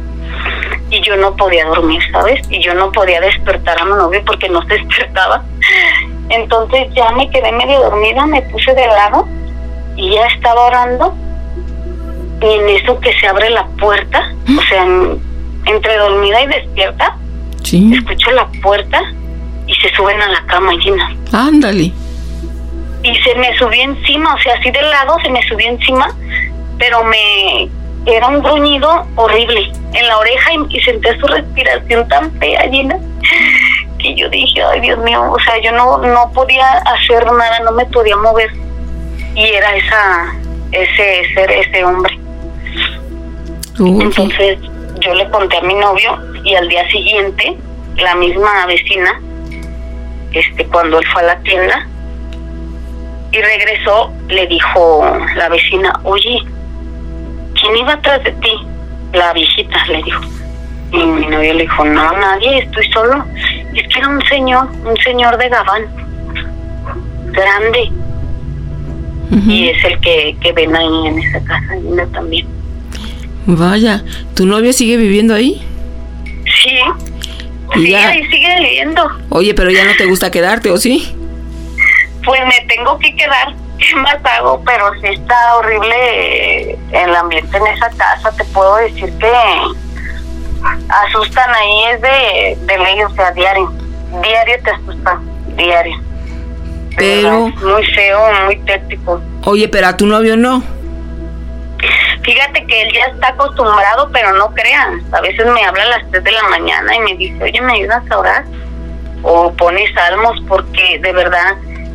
Y yo no podía dormir, ¿sabes? Y yo no podía despertar a mi novio porque no se despertaba. Entonces ya me quedé medio dormida, me puse de lado y ya estaba orando. Y en eso que se abre la puerta, o sea, en, entre dormida y despierta, sí, escucho la puerta y se suben a la cama, Gina. Ándale. y se me subió encima, o sea, así de lado se me subió encima, pero me era un gruñido horrible en la oreja y, y senté su respiración tan fea, Gina, que yo dije, ay Dios mío, o sea, yo no no podía hacer nada, no me podía mover, y era esa ese ser, ese hombre. Uh, Entonces yo le conté a mi novio y al día siguiente la misma vecina, este, cuando él fue a la tienda y regresó, le dijo la vecina, oye, ¿quién iba atrás de ti? La viejita, le dijo. Y mi novio le dijo, no, nadie, estoy solo. Y es que era un señor, un señor de gabán, grande. Uh-huh. Y es el que, que ven ahí en esa casa, y no también. Vaya, ¿tu novio sigue viviendo ahí? Sí, sí, ya... ahí sigue viviendo. Oye, pero ya no te gusta quedarte, ¿o sí? Pues me tengo que quedar. ¿Qué más hago? Pero sí está horrible el ambiente en esa casa. Te puedo decir que asustan ahí, es de, de ley, o sea, diario. Diario te asustan, diario. Pero... muy feo, muy tétrico. Oye, pero a tu novio no. Fíjate que él ya está acostumbrado, pero no crean. A veces me habla a las tres de la mañana y me dice, oye, ¿me ayudas a orar? O pone salmos, porque de verdad...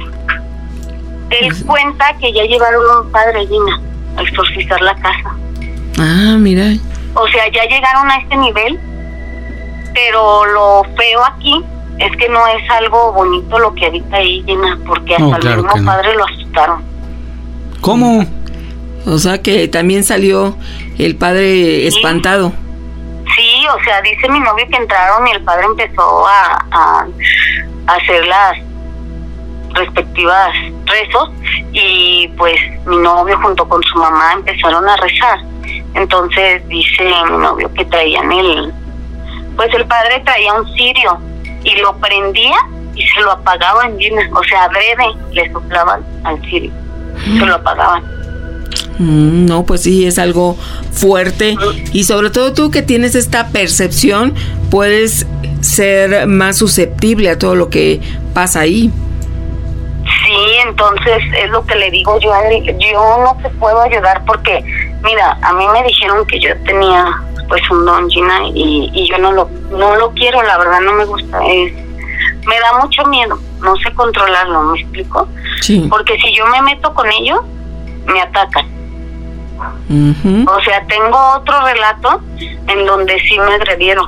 Él sí. Cuenta que ya llevaron a un padre, Gina, a exorcizar la casa. Ah, mira. O sea, ya llegaron a este nivel, pero lo feo aquí es que no es algo bonito lo que habita ahí, Gina, porque hasta no, claro el mismo no. padre lo asustaron. ¿Cómo? O sea que también salió el padre espantado. Sí, sí, o sea, dice mi novio que entraron y el padre empezó a, a, a hacer las respectivas rezos y pues mi novio junto con su mamá empezaron a rezar. Entonces dice mi novio que traían el, pues el padre traía un cirio y lo prendía y se lo apagaban, Gina, o sea, adrede le soplaban al cirio, mm. se lo apagaban. Mm, no, pues sí, es algo fuerte y sobre todo tú que tienes esta percepción puedes ser más susceptible a todo lo que pasa ahí. Sí, entonces es lo que le digo yo a él, yo no te puedo ayudar porque, mira, a mí me dijeron que yo tenía pues un don, Gina, y, y yo no lo no lo quiero, la verdad no me gusta, es, me da mucho miedo, no sé controlarlo, ¿me explico? Sí. Porque si yo me meto con ellos, me atacan. Uh-huh. O sea, tengo otro relato en donde sí me agredieron.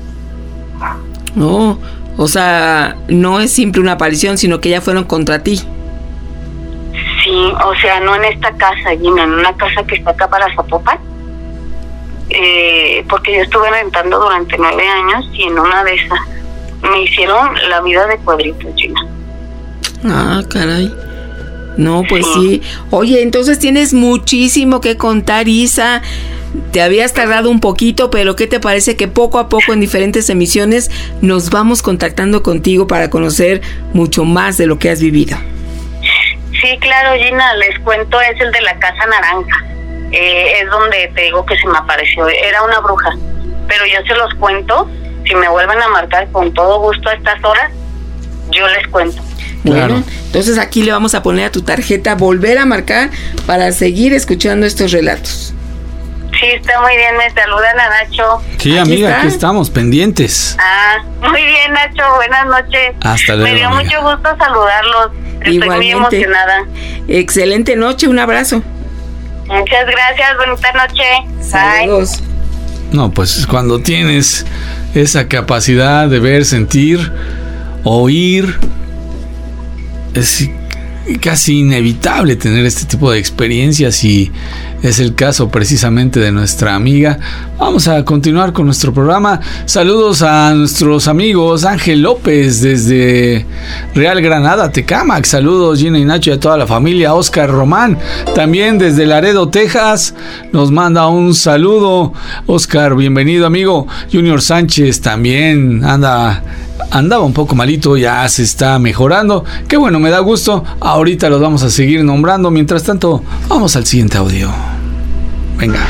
No, o sea, no es simple una aparición, sino que ya fueron contra ti. Sí, o sea, no en esta casa, Gina, en una casa que está acá para Zapopan. Eh, porque yo estuve rentando durante nueve años y en una de esas me hicieron la vida de cuadritos, Gina. Ah, caray. No, pues sí. sí. Oye, entonces tienes muchísimo que contar, Isa. Te habías tardado un poquito, pero ¿qué te parece que poco a poco en diferentes emisiones nos vamos contactando contigo para conocer mucho más de lo que has vivido? Sí, claro, Gina, les cuento, es el de la Casa Naranja. Eh, es donde te digo que se me apareció, era una bruja. Pero yo se los cuento, si me vuelven a marcar con todo gusto a estas horas, yo les cuento. Bueno, claro. Entonces aquí le vamos a poner a tu tarjeta volver a marcar para seguir escuchando estos relatos. Sí, está muy bien, me saludan a Nacho. Sí, aquí amiga, está. Aquí estamos, pendientes. Ah, muy bien, Nacho, buenas noches. Hasta luego. Me dio amiga. mucho gusto saludarlos. Estoy Igualmente. Muy emocionada. Excelente noche, un abrazo. Muchas gracias, bonita noche. Saludos. Bye. No, pues cuando tienes esa capacidad de ver, sentir, oír, es casi inevitable tener este tipo de experiencias y es el caso precisamente de nuestra amiga. Vamos a continuar con nuestro programa. Saludos a nuestros amigos Ángel López desde Real Granada, Tecámac. Saludos Gina y Nacho y a toda la familia. Oscar Román también desde Laredo, Texas, nos manda un saludo. Oscar, bienvenido amigo. Junior Sánchez también anda andaba un poco malito, ya se está mejorando. Qué bueno, me da gusto. Ahorita los vamos a seguir nombrando. Mientras tanto, vamos al siguiente audio. Venga.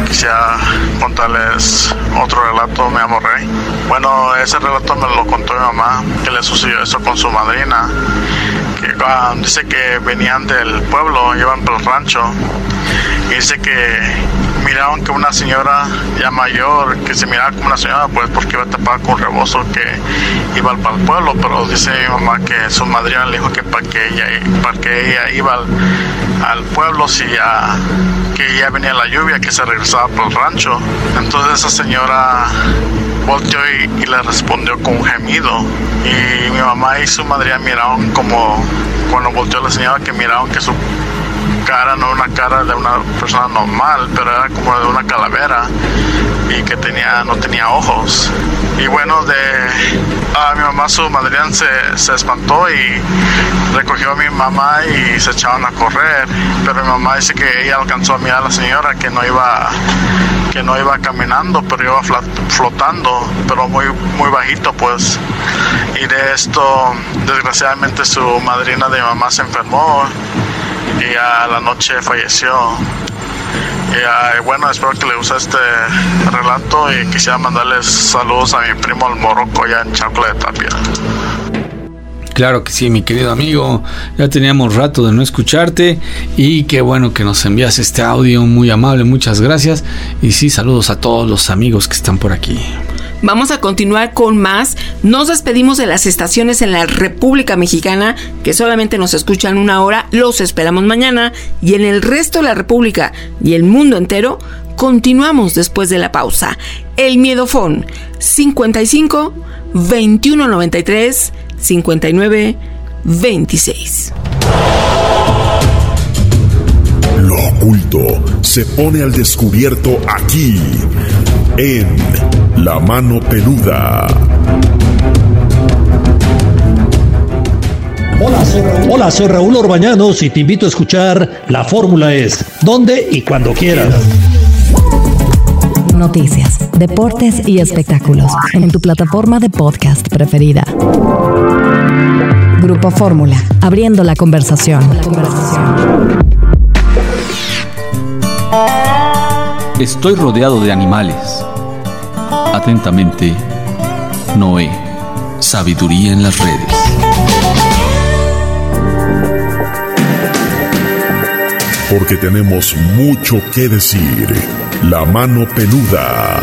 quisiera contarles otro relato. Me llamo Rey. Bueno, ese relato me lo contó mi mamá, que le sucedió eso con su madrina. Que, uh, dice que venían del pueblo, iban por el rancho, y dice que miraron que una señora ya mayor, que se miraba como una señora, pues porque iba tapada con rebozo, que iba para el pueblo, pero dice mi mamá que su madrina le dijo que para que ella, para que ella iba al, al pueblo, si ya, que ya venía la lluvia, que se regresaba por el rancho. Entonces esa señora volteó y, y le respondió con un gemido, y mi mamá y su madrina miraron como, cuando volteó la señora, que miraron que su cara no era una cara de una persona normal, pero era como de una calavera, y que tenía no tenía ojos. Y bueno, de a mi mamá, su madrina se, se espantó y recogió a mi mamá y se echaron a correr, pero mi mamá dice que ella alcanzó a mirar a la señora, que no iba que no iba caminando, pero iba flotando, pero muy muy bajito, pues. Y de esto, desgraciadamente, su madrina de mi mamá se enfermó y a la noche falleció. Y uh, bueno, espero que les guste este relato, y quisiera mandarles saludos a mi primo el Morroco allá en Chancla de Tapia. Claro que sí, mi querido amigo, ya teníamos rato de no escucharte, y qué bueno que nos envías este audio, muy amable, muchas gracias. Y sí, saludos a todos los amigos que están por aquí. Vamos a continuar con más. Nos despedimos de las estaciones en la República Mexicana, que solamente nos escuchan una hora. Los esperamos mañana. Y en el resto de la República y el mundo entero, continuamos después de la pausa. El Miedofón, cincuenta y cinco, veintiuno noventa y tres, cincuenta y nueve, veintiséis. Lo oculto se pone al descubierto aquí, en La Mano Peluda. Hola soy, Raúl. Hola, soy Raúl Orbañanos y te invito a escuchar La Fórmula Es, donde y cuando quieras. Noticias, deportes y espectáculos en tu plataforma de podcast preferida. Grupo Fórmula, abriendo la conversación. La conversación. Estoy rodeado de animales. Atentamente, Noé. Sabiduría en las redes. Porque tenemos mucho que decir. La Mano Peluda.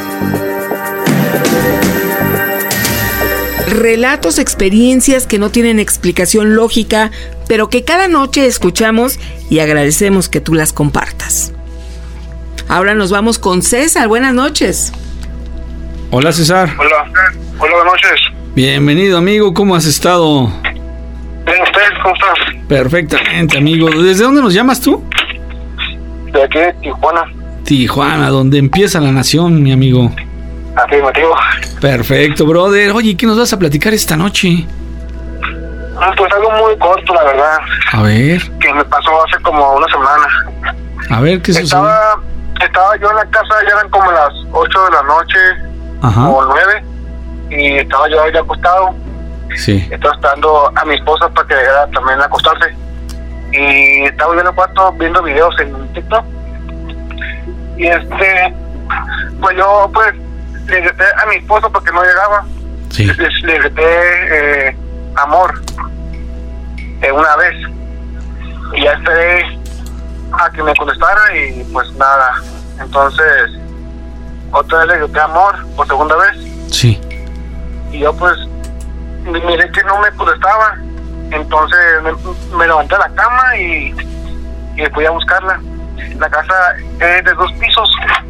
Relatos, experiencias que no tienen explicación lógica, pero que cada noche escuchamos y agradecemos que tú las compartas. Ahora nos vamos con César. Buenas noches. Hola, César. Hola. Hola, buenas noches. Bienvenido, amigo. ¿Cómo has estado? Bien, ¿usted cómo estás? Perfectamente, amigo. ¿Desde dónde nos llamas tú? De aquí, de Tijuana. Tijuana, donde empieza la nación, mi amigo. Afirmativo. Perfecto, brother. Oye, ¿qué nos vas a platicar esta noche? Pues algo muy corto, la verdad. A ver. Que me pasó hace como una semana. A ver, ¿qué sucede? Estaba, estaba yo en la casa, ya eran como las ocho de la noche. Ajá. O nueve. Y estaba yo ahí acostado. Sí. Estaba esperando a mi esposa para que llegara también a acostarse. Y estaba yo en el cuarto viendo videos en TikTok. Y este, pues yo pues le grité a mi esposa porque no llegaba. Sí. Le, le grité eh, amor eh, una vez. Y ya esperé a que me contestara y pues nada. Entonces, otra vez le grité amor por segunda vez. Sí. Y yo pues miré que no me contestaba. Entonces me, me levanté de la cama y, y fui a buscarla. La casa es de dos pisos.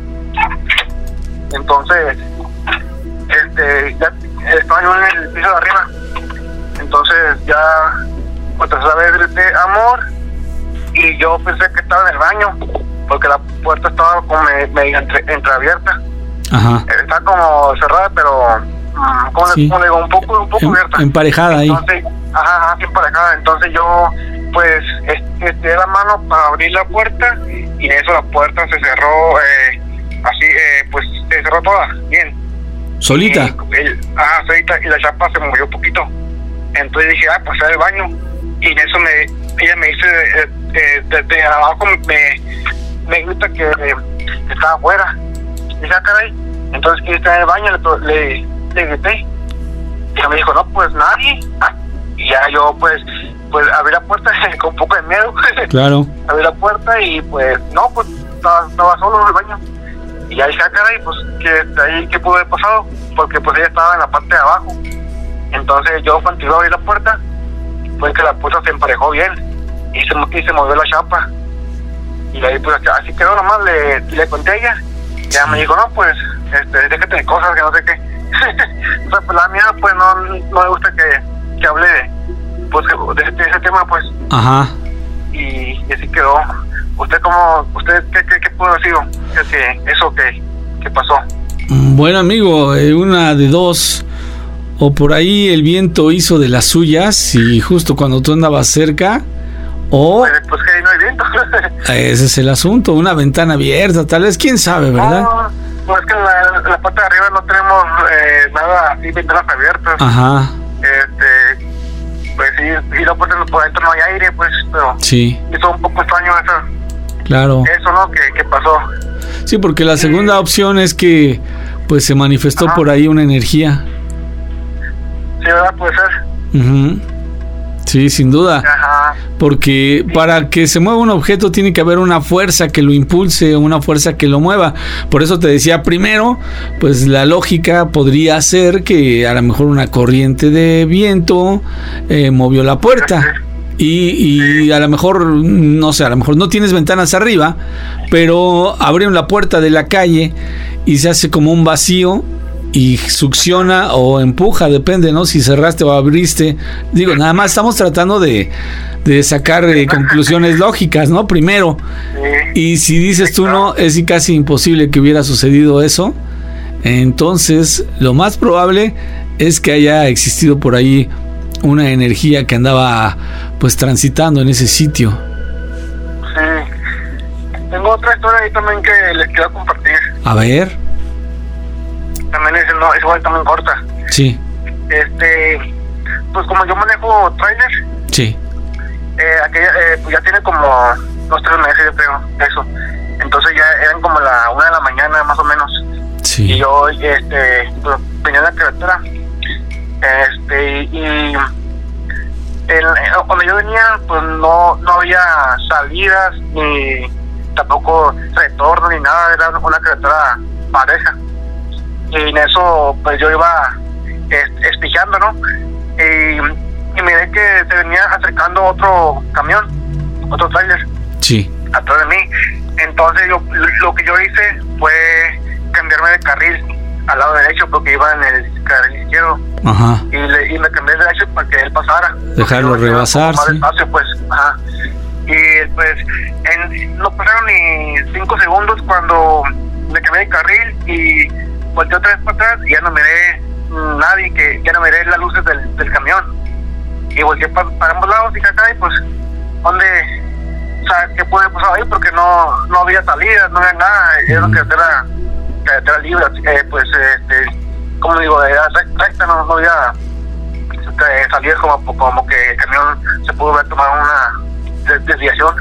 Entonces, este, ya estaba yo en el piso de arriba. Entonces ya otra vez grité amor y yo pensé que estaba en el baño porque la puerta estaba como medio entre, entreabierta. Ajá. Está como cerrada, pero como sí. le digo, un poco, un poco em, abierta. Emparejada Entonces, ahí. Ajá, ajá, sí, emparejada. Entonces yo, pues, estiré la mano para abrir la puerta y en eso la puerta se cerró, eh, así, eh, pues, se cerró toda, bien. ¿Solita? Y, el, ajá, solita, y la chapa se movió un poquito. Entonces dije, ah, pues, era el baño. Y en eso me, ella me dice, eh, eh, desde abajo me, me grita que, estaba afuera. Dije, ah, caray, entonces ¿quién está en el baño? Le, le, le grité. Y me dijo, no, pues nadie. Y ya yo, pues, pues abrí la puerta con un poco de miedo. Claro. Abrí la puerta y pues, no, pues estaba, estaba solo en el baño. Y ya dije, ah, caray, pues, ¿qué, ahí, ¿qué pudo haber pasado? Porque pues ella estaba en la parte de abajo. Entonces yo cuando iba a abrir la puerta, fue que la puerta se emparejó bien y se, y se movió la chapa. Y ahí pues así quedó nomás, le, le conté a ella. Y ella me dijo, no, pues, este, déjate de cosas que no sé qué. O sea, pues la mía, pues no, no me gusta que, que hable de, pues, de, de ese tema, pues. Ajá. Y, y así quedó. ¿Usted cómo, usted qué, qué, qué pudo decir? Que eso que, que pasó. Bueno, amigo, eh, una de dos. O por ahí el viento hizo de las suyas y justo cuando tú andabas cerca, o... Pues, pues que ahí no hay viento. Ese es el asunto, una ventana abierta, tal vez, quién sabe, ¿verdad? No, pues que en la, la parte de arriba no tenemos eh, nada así, ventanas abiertas. Ajá. Este, pues sí, y no, pues por dentro no hay aire, pues, pero... Sí. Hizo un poco extraño eso. Claro. Eso, ¿no? Que, que pasó. Sí, porque la segunda sí. opción es que, pues, se manifestó Ajá. por ahí una energía. Sí, ¿verdad? Puede ser. Uh-huh. Sí, sin duda. Ajá. Porque sí. para que se mueva un objeto tiene que haber una fuerza que lo impulse, una fuerza que lo mueva. Por eso te decía primero, pues la lógica podría ser que a lo mejor una corriente de viento eh, movió la puerta. Sí. Y, y a lo mejor, no sé, a lo mejor no tienes ventanas arriba, pero abrieron la puerta de la calle y se hace como un vacío y succiona o empuja, depende, ¿no? Si cerraste o abriste. Digo, nada más estamos tratando de, de sacar eh, conclusiones lógicas, ¿no? Primero. Y si dices tú no, es casi imposible que hubiera sucedido eso. Entonces, lo más probable es que haya existido por ahí una energía que andaba, pues, transitando en ese sitio. Sí. Tengo otra historia ahí también que les quiero compartir. A ver. También es, no, es igual también corta. Sí. Este, pues como yo manejo trailer. Sí. Eh, aquella, eh, pues ya tiene como dos, tres meses, yo creo, eso. Entonces ya eran como la una de la mañana, más o menos. Sí. Y yo, este, pues, venía en la carretera. Este, y el, cuando yo venía, pues no, no había salidas, ni tampoco retorno, ni nada. Era una carretera pareja. Y en eso, pues yo iba espijando, ¿no? Y, y miré que se venía acercando otro camión, otro trailer. Sí. Atrás de mí. Entonces, yo, lo que yo hice fue cambiarme de carril al lado derecho porque iba en el carril izquierdo. Ajá. Y, le, y me cambié de derecho para que él pasara. Dejarlo rebasar, más sí. Despacio, pues. Ajá. Y pues, en, no pasaron ni cinco segundos cuando me cambié de carril y volteé otra vez para atrás y ya no miré nadie, que ya no miré las luces del, del camión. Y volteé para, para ambos lados y acá, y pues, ¿dónde? O sea, ¿qué puede pasar ahí? Porque no, no había salidas, no había nada, mm. era una carretera, carretera libre, eh, pues, este, como digo, era recta, no, no había eh, salidas como, como que el camión se pudo haber tomado una desviación.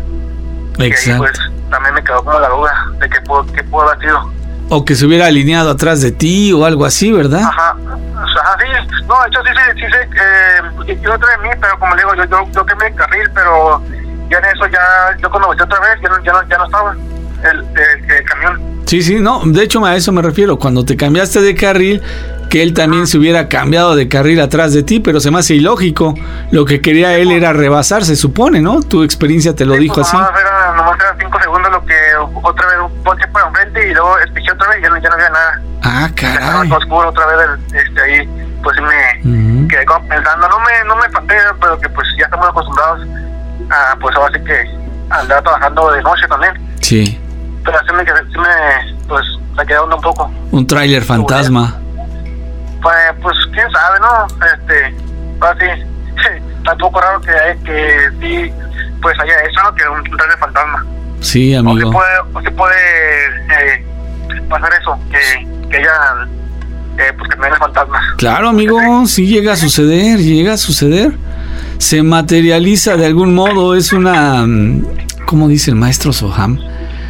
Exacto. Y ahí, pues, también me quedó como la duda de qué pudo, qué pudo haber sido. O que se hubiera alineado atrás de ti o algo así, ¿verdad? Ajá, ajá, sí, no, de hecho sí sé, sí sé, eh, yo otra de mí, pero como le digo, yo, yo, yo quemé el carril, pero ya en eso ya, yo cuando volteé otra vez, ya no, ya no, ya no estaba el, el, el camión. Sí, sí, no, de hecho a eso me refiero, cuando te cambiaste de carril, que él también se hubiera cambiado de carril atrás de ti, pero se me hace ilógico, lo que quería él era rebasar, se supone, ¿no? Tu experiencia te lo sí, dijo pues, así. Nomás era, nomás era cinco segundos lo que otra vez volteé para enfrente y luego espiché otra vez y ya no, ya no había nada. Ah, caray. Estaba oscuro otra vez, el, este, ahí, pues sí me uh-huh. quedé como pensando, no me, no me espanté, pero que pues ya estamos acostumbrados a, pues ahora sí que andar trabajando de noche también. Sí. Pero así me, sí me pues, me quedé un poco. Un tráiler fantasma. Pues, pues, quién sabe, ¿no? Este, así, está un poco raro que, que sí, pues haya eso, ¿no? Que un, un tráiler fantasma. Sí, amigo. O se puede, o se puede eh, pasar eso, que, que haya, eh, pues, camiones fantasmas. Claro, amigo, sí llega a suceder, llega a suceder. Se materializa de algún modo, es una, ¿cómo dice el maestro Soham?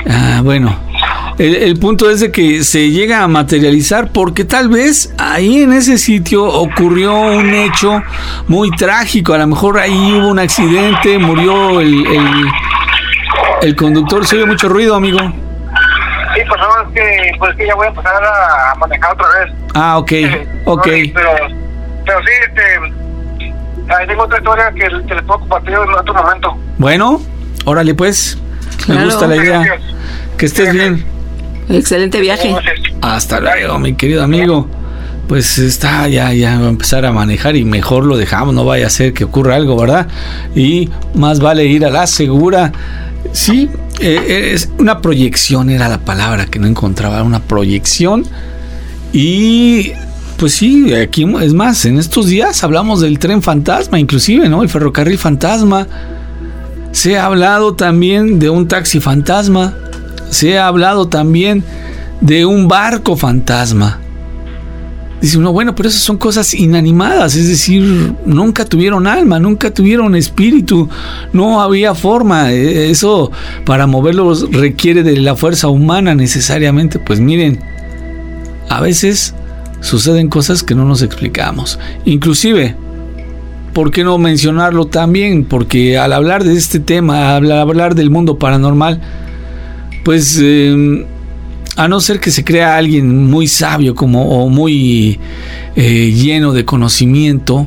Ah, bueno. El, el punto es de que se llega a materializar porque tal vez ahí en ese sitio ocurrió un hecho muy trágico. A lo mejor ahí hubo un accidente, murió el, el, el conductor. Se oye mucho ruido, amigo. Sí, pues no, es que, pues que ya voy a empezar a manejar otra vez. Ah, ok, ok. Pero, pero sí, este, ahí tengo otra historia que, que les puedo compartir en otro momento. Bueno, órale pues. Me Claro. gusta la idea. Gracias. Que estés bien. Excelente viaje. Hasta luego, mi querido amigo. Pues está, ya, ya va a empezar a manejar y mejor lo dejamos, no vaya a ser que ocurra algo, ¿verdad? Y más vale ir a la segura. Sí, eh, es una proyección, era la palabra que no encontraba, una proyección. Y pues sí, aquí es más, en estos días hablamos del tren fantasma, inclusive, ¿no? El ferrocarril fantasma. Se ha hablado también de un taxi fantasma. Se ha hablado también de un barco fantasma. Dice uno, bueno, pero esas son cosas inanimadas, es decir, nunca tuvieron alma, nunca tuvieron espíritu, no había forma. Eso para moverlos requiere de la fuerza humana necesariamente. Pues miren, a veces suceden cosas que no nos explicamos. Inclusive, ¿por qué no mencionarlo también? Porque al hablar de este tema, al hablar del mundo paranormal, pues eh, a no ser que se crea alguien muy sabio como o muy eh, lleno de conocimiento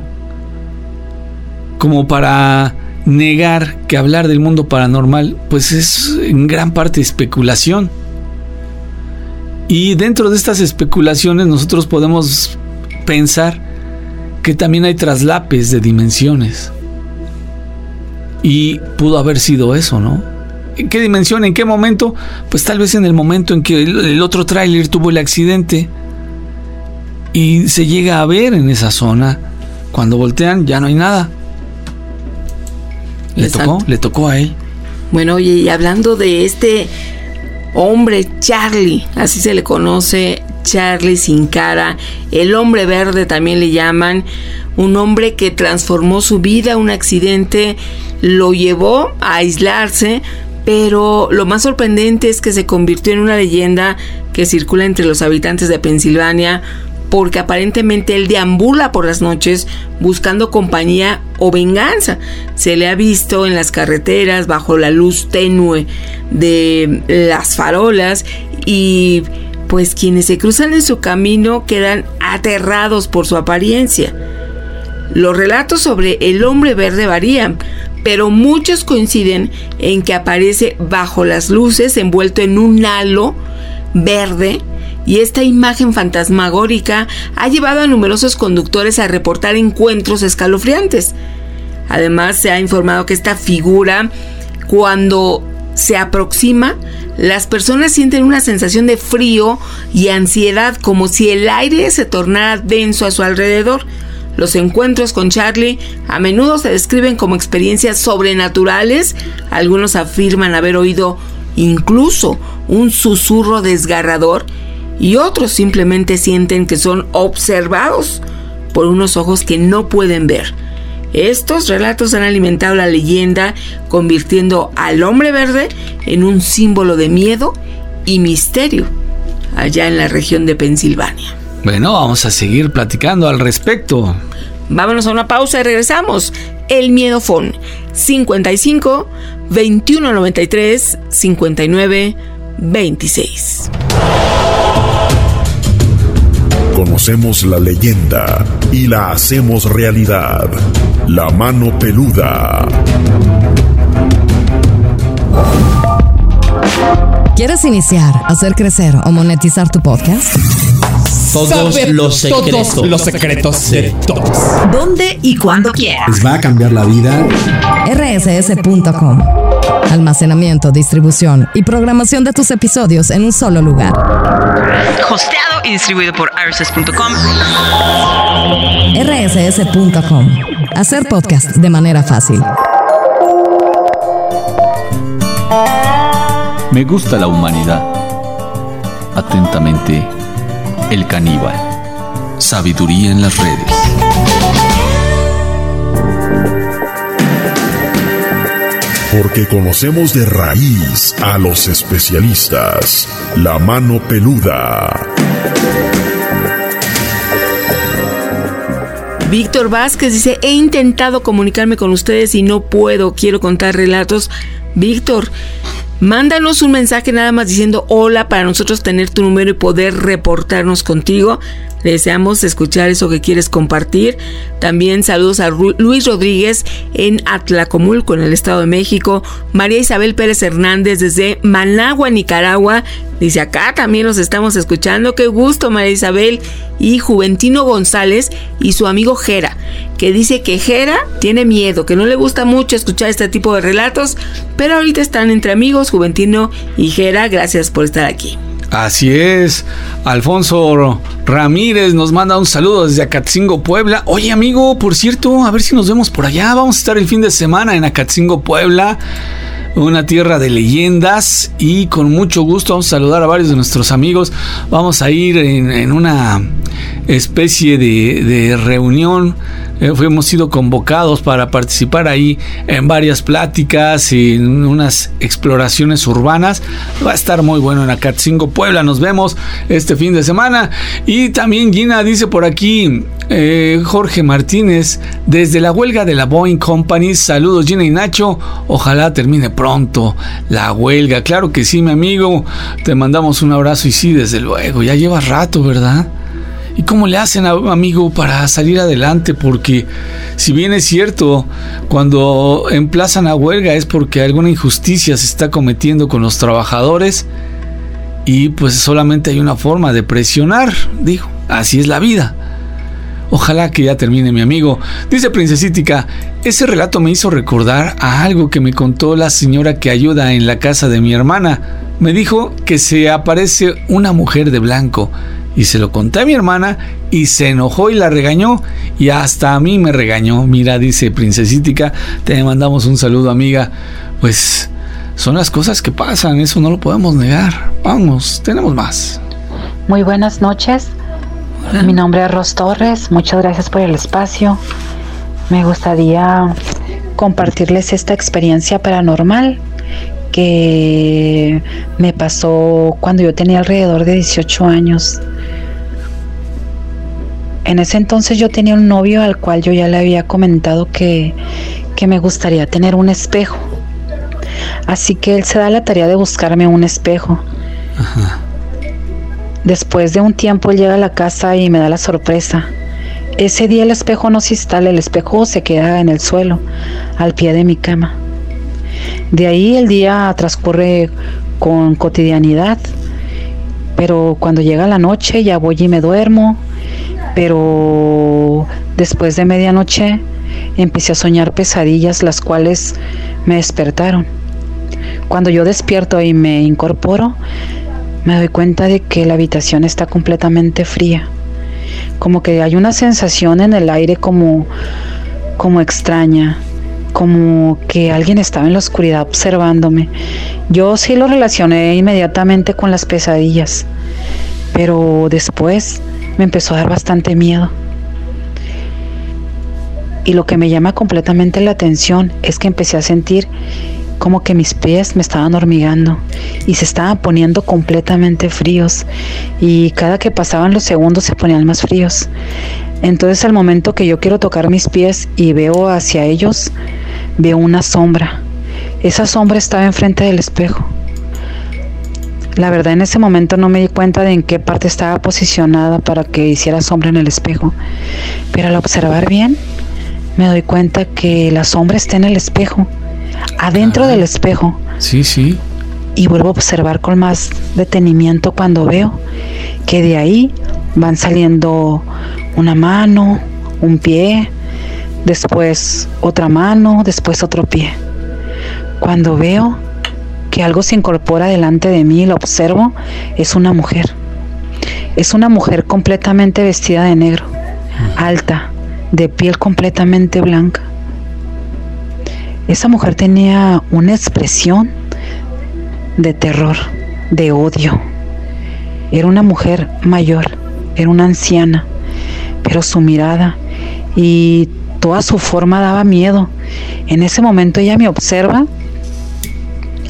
como para negar que hablar del mundo paranormal pues es en gran parte especulación. Y dentro de estas especulaciones nosotros podemos pensar que también hay traslapes de dimensiones. Y pudo haber sido eso, ¿no? ¿En qué dimensión? ¿En qué momento? Pues tal vez en el momento en que el, el otro tráiler tuvo el accidente y se llega a ver en esa zona. Cuando voltean ya no hay nada. Le Exacto. tocó, le tocó a él. Bueno, oye, y hablando de este hombre Charlie, así se le conoce, Charlie sin cara, el hombre verde también le llaman, un hombre que transformó su vida, un accidente lo llevó a aislarse, pero lo más sorprendente es que se convirtió en una leyenda que circula entre los habitantes de Pensilvania, porque aparentemente él deambula por las noches buscando compañía o venganza. Se le ha visto en las carreteras bajo la luz tenue de las farolas y pues quienes se cruzan en su camino quedan aterrados por su apariencia. Los relatos sobre el hombre verde varían, pero muchos coinciden en que aparece bajo las luces envuelto en un halo verde, y esta imagen fantasmagórica ha llevado a numerosos conductores a reportar encuentros escalofriantes. Además, se ha informado que esta figura, cuando se aproxima, las personas sienten una sensación de frío y ansiedad, como si el aire se tornara denso a su alrededor. Los encuentros con Charlie a menudo se describen como experiencias sobrenaturales. Algunos afirman haber oído incluso un susurro desgarrador y otros simplemente sienten que son observados por unos ojos que no pueden ver. Estos relatos han alimentado la leyenda, convirtiendo al hombre verde en un símbolo de miedo y misterio allá en la región de Pensilvania. Bueno, vamos a seguir platicando al respecto. Vámonos a una pausa y regresamos. El Miedo Phone cincuenta y cinco, veintiuno noventa y tres, cincuenta y nueve, veintiséis. Conocemos la leyenda y la hacemos realidad. La mano peluda. ¿Quieres iniciar, hacer crecer o monetizar tu podcast? Todos los secretos. Todos los secretos de todos. ¿Dónde y cuándo quieras? Les va a cambiar la vida. R S S punto com. Almacenamiento, distribución y programación de tus episodios en un solo lugar. Hosteado y distribuido por R S S punto com. R S S punto com. Hacer podcast de manera fácil. Me gusta la humanidad. Atentamente, el caníbal. Sabiduría en las redes. Porque conocemos de raíz a los especialistas. La mano peluda. Víctor Vázquez dice, he intentado comunicarme con ustedes y no puedo, quiero contar relatos. Víctor, mándanos un mensaje nada más diciendo hola para nosotros tener tu número y poder reportarnos contigo. Deseamos escuchar eso que quieres compartir. También saludos a Ru- Luis Rodríguez en Atlacomulco, en el Estado de México. María Isabel Pérez Hernández desde Managua, Nicaragua. Dice, acá también los estamos escuchando. Qué gusto, María Isabel. Y Juventino González y su amigo Jera, que dice que Jera tiene miedo, que no le gusta mucho escuchar este tipo de relatos, pero ahorita están entre amigos, Juventino y Jera. Gracias por estar aquí. Así es. Alfonso Ramírez nos manda un saludo desde Acatzingo, Puebla. Oye, amigo, por cierto, a ver si nos vemos por allá. Vamos a estar el fin de semana en Acatzingo, Puebla, una tierra de leyendas, y con mucho gusto vamos a saludar a varios de nuestros amigos. Vamos a ir en, en una especie de, de reunión. Eh, hemos sido convocados para participar ahí en varias pláticas y en unas exploraciones urbanas. Va a estar muy bueno en Acatzingo, Puebla. Nos vemos este fin de semana. Y también Gina dice por aquí, eh, Jorge Martínez, desde la huelga de la Boeing Company. Saludos, Gina y Nacho. Ojalá termine pronto la huelga. Claro que sí, mi amigo. Te mandamos un abrazo y sí, desde luego. Ya lleva rato, ¿verdad? ¿Y cómo le hacen, amigo, para salir adelante? Porque si bien es cierto, cuando emplazan a huelga es porque alguna injusticia se está cometiendo con los trabajadores, y pues solamente hay una forma de presionar. Digo, así es la vida. Ojalá que ya termine, mi amigo. Dice Princesítica, ese relato me hizo recordar a algo que me contó la señora que ayuda en la casa de mi hermana. Me dijo que se aparece una mujer de blanco. Y se lo conté a mi hermana y se enojó y la regañó, y hasta a mí me regañó. Mira, dice Princesítica, te mandamos un saludo, amiga. Pues son las cosas que pasan, eso no lo podemos negar. Vamos, tenemos más. Muy buenas noches. Hola. Mi nombre es Ros Torres, muchas gracias por el espacio. Me gustaría compartirles esta experiencia paranormal que me pasó cuando yo tenía alrededor de dieciocho años. En ese entonces yo tenía un novio al cual yo ya le había comentado que, que me gustaría tener un espejo. Así que él se da la tarea de buscarme un espejo. Ajá. Después de un tiempo él llega a la casa y me da la sorpresa. Ese día el espejo no se instala, el espejo se queda en el suelo, al pie de mi cama. De ahí el día transcurre con cotidianidad, pero cuando llega la noche ya voy y me duermo, pero después de medianoche empecé a soñar pesadillas, las cuales me despertaron. Cuando yo despierto y me incorporo, me doy cuenta de que la habitación está completamente fría, como que hay una sensación en el aire como, como extraña, como que alguien estaba en la oscuridad observándome. Yo sí lo relacioné inmediatamente con las pesadillas, pero después me empezó a dar bastante miedo. Y lo que me llama completamente la atención es que empecé a sentir como que mis pies me estaban hormigando y se estaban poniendo completamente fríos, y cada que pasaban los segundos se ponían más fríos. Entonces al momento que yo quiero tocar mis pies y veo hacia ellos, veo una sombra. Esa sombra estaba enfrente del espejo. La verdad, en ese momento no me di cuenta de en qué parte estaba posicionada para que hiciera sombra en el espejo, pero al observar bien me doy cuenta que la sombra está en el espejo, adentro ah, del espejo. Sí, sí. Y vuelvo a observar con más detenimiento cuando veo que de ahí van saliendo una mano, un pie, después otra mano, después otro pie. Cuando veo que algo se incorpora delante de mí y lo observo, es una mujer. Es una mujer completamente vestida de negro, alta, de piel completamente blanca. Esa mujer tenía una expresión de terror, de odio. Era una mujer mayor, era una anciana, pero su mirada y toda su forma daba miedo. En ese momento ella me observa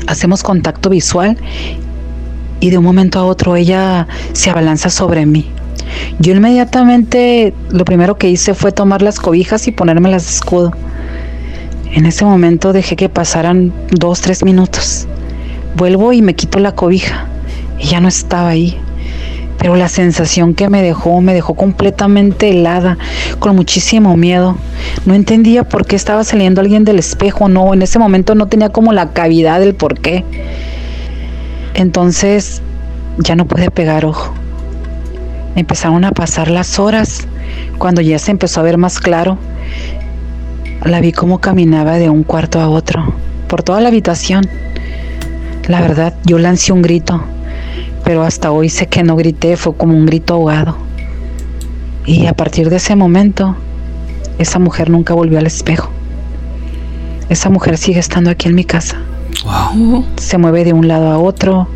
hacemos contacto visual y de un momento a otro ella se abalanza sobre mí. Yo inmediatamente lo primero que hice fue tomar las cobijas y ponérmelas de escudo. En ese momento dejé que pasaran dos, tres minutos. Vuelvo y me quito la cobija. Ella no estaba ahí. Pero la sensación que me dejó, me dejó completamente helada, con muchísimo miedo. No entendía por qué estaba saliendo alguien del espejo, no, en ese momento no tenía como la cavidad del por qué. Entonces ya no pude pegar ojo. Empezaron a pasar las horas. Cuando ya se empezó a ver más claro, la vi como caminaba de un cuarto a otro, por toda la habitación. La verdad, yo lancé un grito, pero hasta hoy sé que no grité, fue como un grito ahogado. Y a partir de ese momento, esa mujer nunca volvió al espejo. Esa mujer sigue estando aquí en mi casa. Wow. Se mueve de un lado a otro.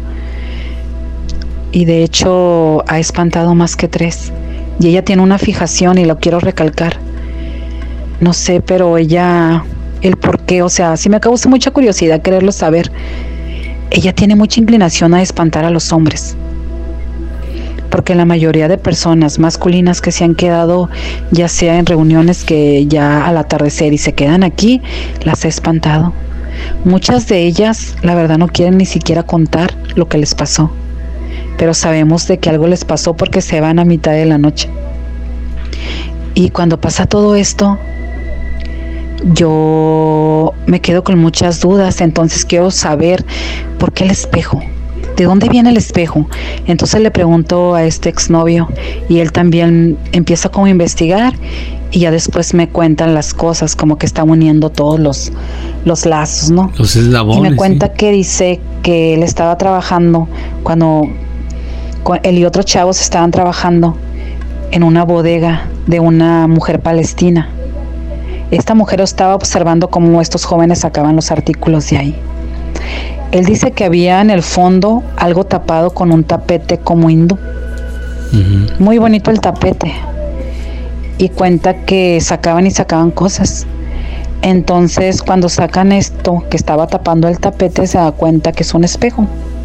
Y de hecho ha espantado más que tres. Y ella tiene una fijación, y lo quiero recalcar. No sé, pero ella, el por qué, o sea, sí me causa mucha curiosidad quererlo saber. Ella tiene mucha inclinación a espantar a los hombres. Porque la mayoría de personas masculinas que se han quedado, ya sea en reuniones que ya al atardecer y se quedan aquí, las ha espantado. Muchas de ellas, la verdad, no quieren ni siquiera contar lo que les pasó. Pero sabemos de que algo les pasó porque se van a mitad de la noche. Y cuando pasa todo esto, yo me quedo con muchas dudas. Entonces quiero saber por qué el espejo, de dónde viene el espejo. Entonces le pregunto a este exnovio y él también empieza como a investigar, y ya después me cuentan las cosas, como que está uniendo todos los, los lazos, ¿no? Los eslabones. Y me cuenta ¿sí? que dice que él estaba trabajando cuando él y otros chavos estaban trabajando en una bodega de una mujer palestina. Esta mujer estaba observando cómo estos jóvenes sacaban los artículos de ahí. Él dice que había en el fondo algo tapado con un tapete como hindú. Uh-huh. Muy bonito el tapete. Y cuenta que sacaban y sacaban cosas. Entonces, cuando sacan esto que estaba tapando el tapete, se da cuenta que es un espejo.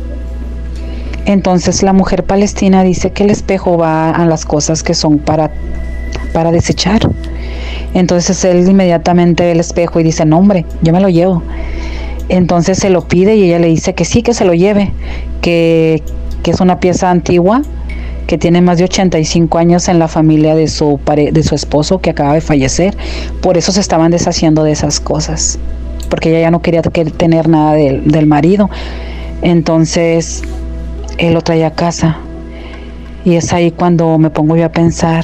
Entonces la mujer palestina dice que el espejo va a las cosas que son para, para desechar. Entonces él inmediatamente ve el espejo y dice, no hombre, yo me lo llevo. Entonces se lo pide y ella le dice que sí, que se lo lleve, que, que es una pieza antigua, que tiene más de ochenta y cinco años en la familia de su, pare, de su esposo, que acaba de fallecer. Por eso se estaban deshaciendo de esas cosas, porque ella ya no quería tener nada del, del marido. Entonces él lo trae a casa, y es ahí cuando me pongo yo a pensar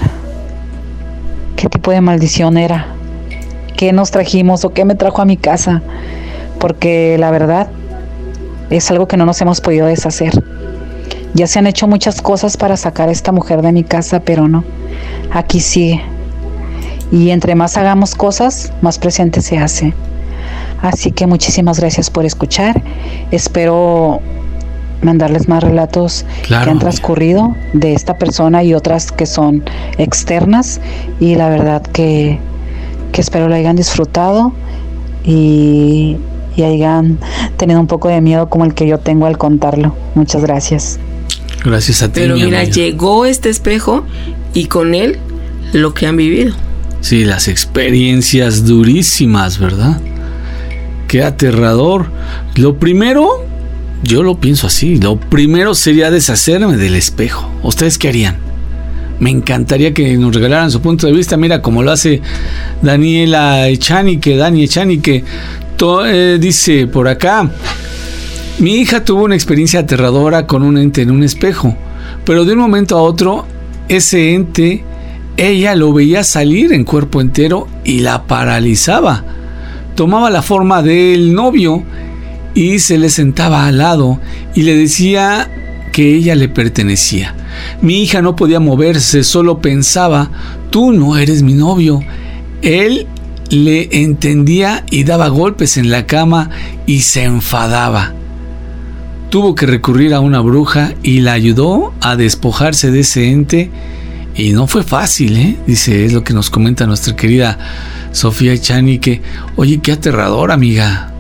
qué tipo de maldición era, qué nos trajimos o qué me trajo a mi casa, porque la verdad es algo que no nos hemos podido deshacer. Ya se han hecho muchas cosas para sacar a esta mujer de mi casa, pero no, aquí sigue, y entre más hagamos cosas, más presente se hace. Así que muchísimas gracias por escuchar. Espero mandarles más relatos claro. que han transcurrido de esta persona y otras que son externas, y la verdad que, que espero lo hayan disfrutado y, y hayan tenido un poco de miedo como el que yo tengo al contarlo. Muchas gracias. Gracias a ti. Pero mira, amiga. Llegó este espejo y con él lo que han vivido. Sí, las experiencias durísimas, ¿verdad? Qué aterrador. Lo primero, yo lo pienso así, lo primero sería deshacerme del espejo. ¿Ustedes qué harían? Me encantaría que nos regalaran su punto de vista. Mira, como lo hace Daniela Echanique, Dani Echanique, to, eh, dice por acá: mi hija tuvo una experiencia aterradora con un ente en un espejo, pero de un momento a otro, ese ente, ella lo veía salir en cuerpo entero y la paralizaba. Tomaba la forma del novio y se le sentaba al lado y le decía que ella le pertenecía. Mi hija no podía moverse, solo pensaba: tú no eres mi novio. Él le entendía y daba golpes en la cama y se enfadaba. Tuvo que recurrir a una bruja y la ayudó a despojarse de ese ente, y no fue fácil, ¿eh? Dice, es lo que nos comenta nuestra querida Sofía Echanique. Oye, qué aterrador, amiga.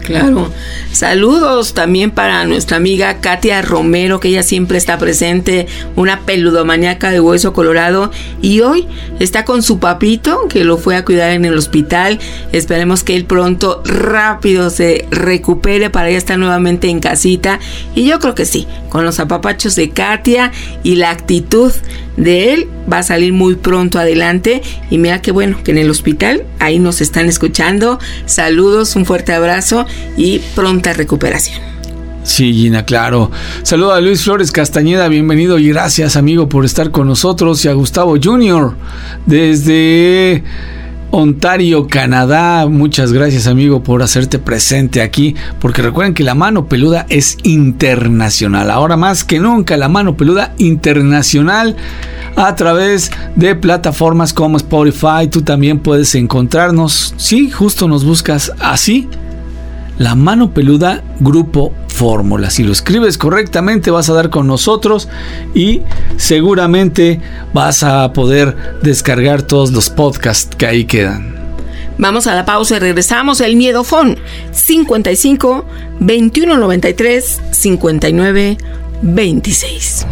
Claro. Saludos también para nuestra amiga Katia Romero, que ella siempre está presente, una peludomaníaca de Hueso Colorado, y hoy está con su papito, que lo fue a cuidar en el hospital. Esperemos que él pronto, rápido, se recupere para ya estar nuevamente en casita. Y yo creo que sí, con los apapachos de Katia y la actitud de él, va a salir muy pronto adelante. Y mira qué bueno que en el hospital ahí nos están escuchando. Saludos, un fuerte abrazo y pronta recuperación. Sí, Gina, claro. Saludo a Luis Flores Castañeda, bienvenido y gracias, amigo, por estar con nosotros. Y a Gustavo junior desde Ontario, Canadá. Muchas gracias, amigo, por hacerte presente aquí, porque recuerden que La Mano Peluda es internacional. Ahora más que nunca, La Mano Peluda internacional, a través de plataformas como Spotify. Tú también puedes encontrarnos, sí, justo nos buscas así, La Mano Peluda Grupo Fórmula. Si lo escribes correctamente, vas a dar con nosotros y seguramente vas a poder descargar todos los podcasts que ahí quedan. Vamos a la pausa y regresamos. El Miedofón cincuenta y cinco, veintiuno noventa y tres, cincuenta y nueve, veintiséis.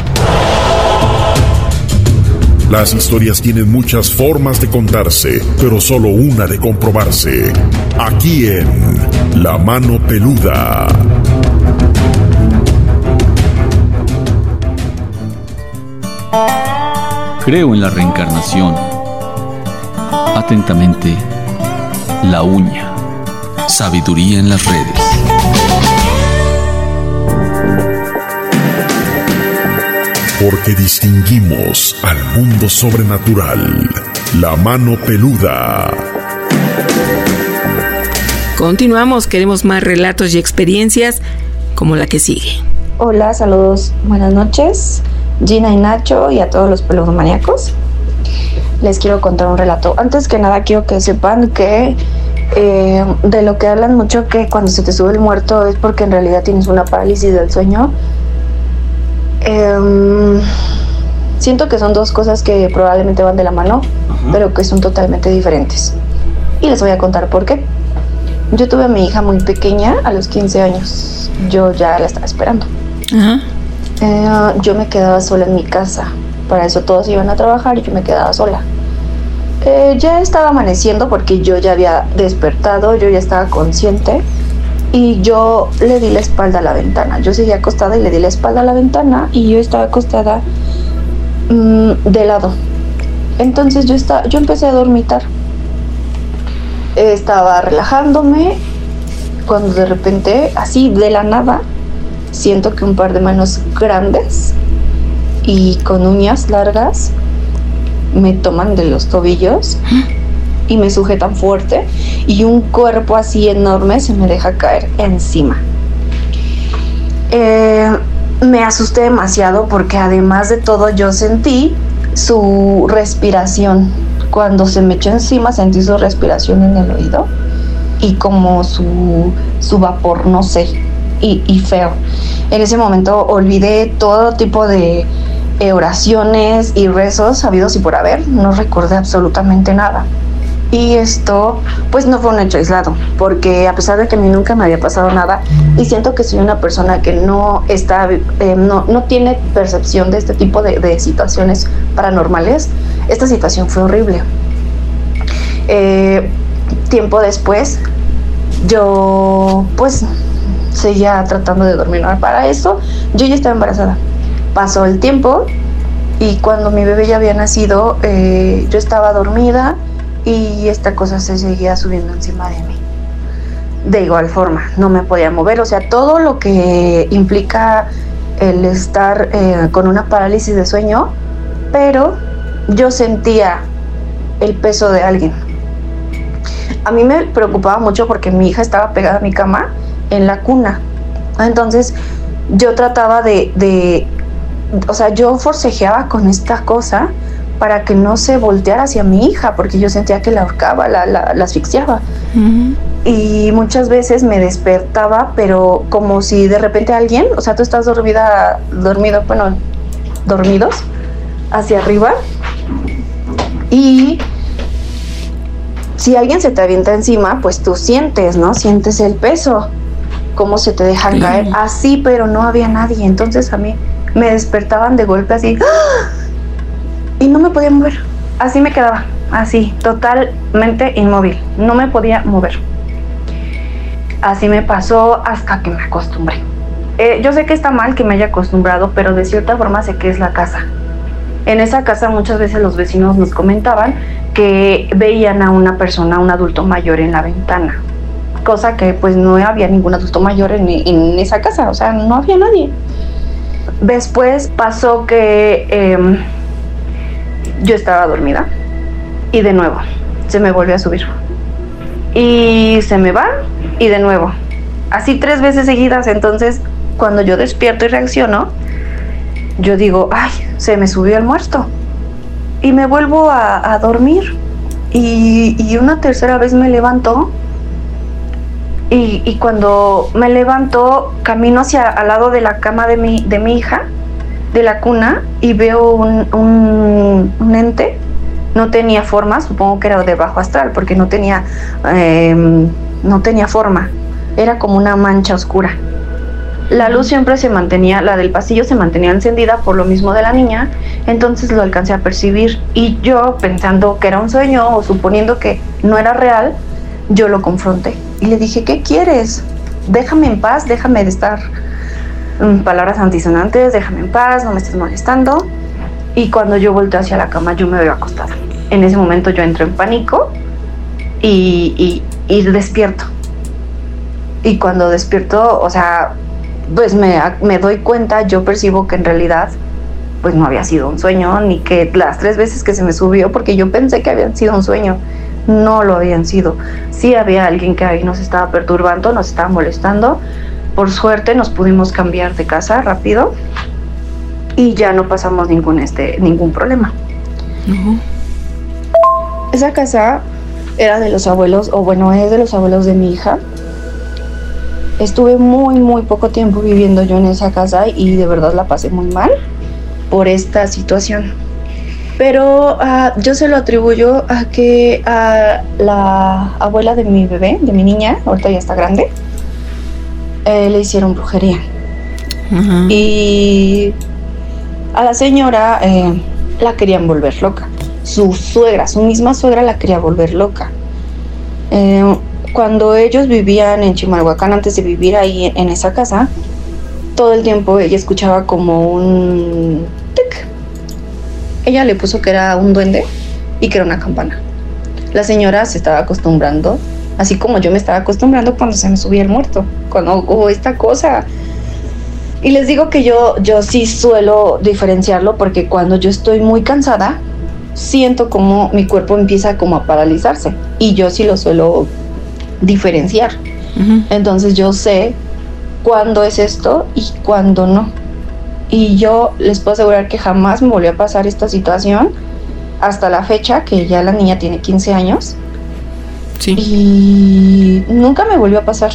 Las historias tienen muchas formas de contarse, pero solo una de comprobarse. Aquí en La Mano Peluda. Creo en la reencarnación. Atentamente, La Uña. Sabiduría en las redes. Porque distinguimos al mundo sobrenatural. La Mano Peluda. Continuamos, queremos más relatos y experiencias como la que sigue. Hola, saludos, buenas noches, Gina y Nacho, y a todos los peludomaníacos. Les quiero contar un relato. Antes que nada quiero que sepan que eh, de lo que hablan mucho, que cuando se te sube el muerto es porque en realidad tienes una parálisis del sueño. Eh, siento que son dos cosas que probablemente van de la mano, uh-huh. pero que son totalmente diferentes. Y les voy a contar por qué. Yo tuve a mi hija muy pequeña, a los quince años. Yo ya la estaba esperando. Uh-huh. Eh, yo me quedaba sola en mi casa. Para eso todos iban a trabajar y yo me quedaba sola. Eh, ya estaba amaneciendo porque yo ya había despertado, yo ya estaba consciente. Y yo le di la espalda a la ventana. Yo seguía acostada y le di la espalda a la ventana y yo estaba acostada mmm, de lado. Entonces yo, estaba, yo empecé a dormitar. Estaba relajándome cuando de repente, así de la nada, siento que un par de manos grandes y con uñas largas me toman de los tobillos y me sujetan fuerte, y un cuerpo así enorme se me deja caer encima. Eh, me asusté demasiado porque además de todo yo sentí su respiración. Cuando se me echó encima sentí su respiración en el oído y como su, su vapor, no sé, y, y feo. En ese momento olvidé todo tipo de eh, oraciones y rezos habidos y por haber. No recordé absolutamente nada. Y esto, pues no fue un hecho aislado, porque a pesar de que a mí nunca me había pasado nada, y siento que soy una persona que no está, eh, no, no tiene percepción de este tipo de, de situaciones paranormales, esta situación fue horrible. Eh, tiempo después, yo pues seguía tratando de dormir. Para eso, yo ya estaba embarazada. Pasó el tiempo y cuando mi bebé ya había nacido, eh, yo estaba dormida. Y esta cosa se seguía subiendo encima de mí. De igual forma, no me podía mover. O sea, todo lo que implica el estar eh, con una parálisis de sueño, pero yo sentía el peso de alguien. A mí me preocupaba mucho porque mi hija estaba pegada a mi cama en la cuna. Entonces yo trataba de, de o sea, yo forcejeaba con esta cosa para que no se volteara hacia mi hija, porque yo sentía que la ahorcaba, la, la, la asfixiaba. Uh-huh. Y muchas veces me despertaba, pero como si de repente alguien, o sea, tú estás dormida, dormido, bueno, dormidos, hacia arriba, y si alguien se te avienta encima, pues tú sientes, ¿no? Sientes el peso. cómo se te dejan caer, así, pero no había nadie. Entonces a mí me despertaban de golpe así, ¡ah! Y no me podía mover, así me quedaba, así, totalmente inmóvil, no me podía mover. Así me pasó hasta que me acostumbré. Eh, yo sé que está mal que me haya acostumbrado, pero de cierta forma sé que es la casa. En esa casa muchas veces los vecinos nos comentaban que veían a una persona, un adulto mayor en la ventana, cosa que pues no había ningún adulto mayor en, en esa casa, o sea, no había nadie. Después pasó que eh, yo estaba dormida y de nuevo se me volvió a subir y se me va y de nuevo, así tres veces seguidas. Entonces cuando yo despierto y reacciono, yo digo, ay, se me subió el muerto, y me vuelvo a, a dormir, y, y una tercera vez me levanto, y, y cuando me levanto camino hacia al lado de la cama de mi, de mi hija, de la cuna, y veo un, un, un ente. No tenía forma, supongo que era de bajo astral, porque no tenía, eh, no tenía forma, era como una mancha oscura. La luz siempre se mantenía, la del pasillo se mantenía encendida por lo mismo de la niña, entonces lo alcancé a percibir, y yo, pensando que era un sueño o suponiendo que no era real, yo lo confronté y le dije, ¿qué quieres? Déjame en paz, déjame de estar, um, palabras antisonantes, déjame en paz, no me estés molestando. Y cuando yo volteé hacia la cama, yo me veo acostada. En ese momento yo entro en pánico y, y, y despierto. Y cuando despierto, o sea, pues me, me doy cuenta, yo percibo que en realidad pues no había sido un sueño, ni que las tres veces que se me subió, porque yo pensé que habían sido un sueño, no lo habían sido. Sí había alguien que ahí nos estaba perturbando, nos estaba molestando. Por suerte nos pudimos cambiar de casa rápido y ya no pasamos ningún, este, ningún problema. Uh-huh. Esa casa era de los abuelos, o bueno, es de los abuelos de mi hija. Estuve muy, muy poco tiempo viviendo yo en esa casa y de verdad la pasé muy mal por esta situación. Pero uh, yo se lo atribuyo a que a la abuela de mi bebé, de mi niña, ahorita ya está grande, eh, le hicieron brujería. Uh-huh. Y a la señora eh, la querían volver loca. Su suegra, su misma suegra la quería volver loca. Eh, Cuando ellos vivían en Chimalhuacán, antes de vivir ahí en esa casa, todo el tiempo ella escuchaba como un tic. Ella le puso que era un duende y que era una campana. La señora se estaba acostumbrando, así como yo me estaba acostumbrando cuando se me subía el muerto, cuando hubo esta cosa. Y les digo que yo, yo sí suelo diferenciarlo, porque cuando yo estoy muy cansada, siento como mi cuerpo empieza como a paralizarse, y yo sí lo suelo diferenciar. Uh-huh. Entonces yo sé cuándo es esto y cuándo no, y yo les puedo asegurar que jamás me volvió a pasar esta situación hasta la fecha, que ya la niña tiene quince años. Sí. Y nunca me volvió a pasar.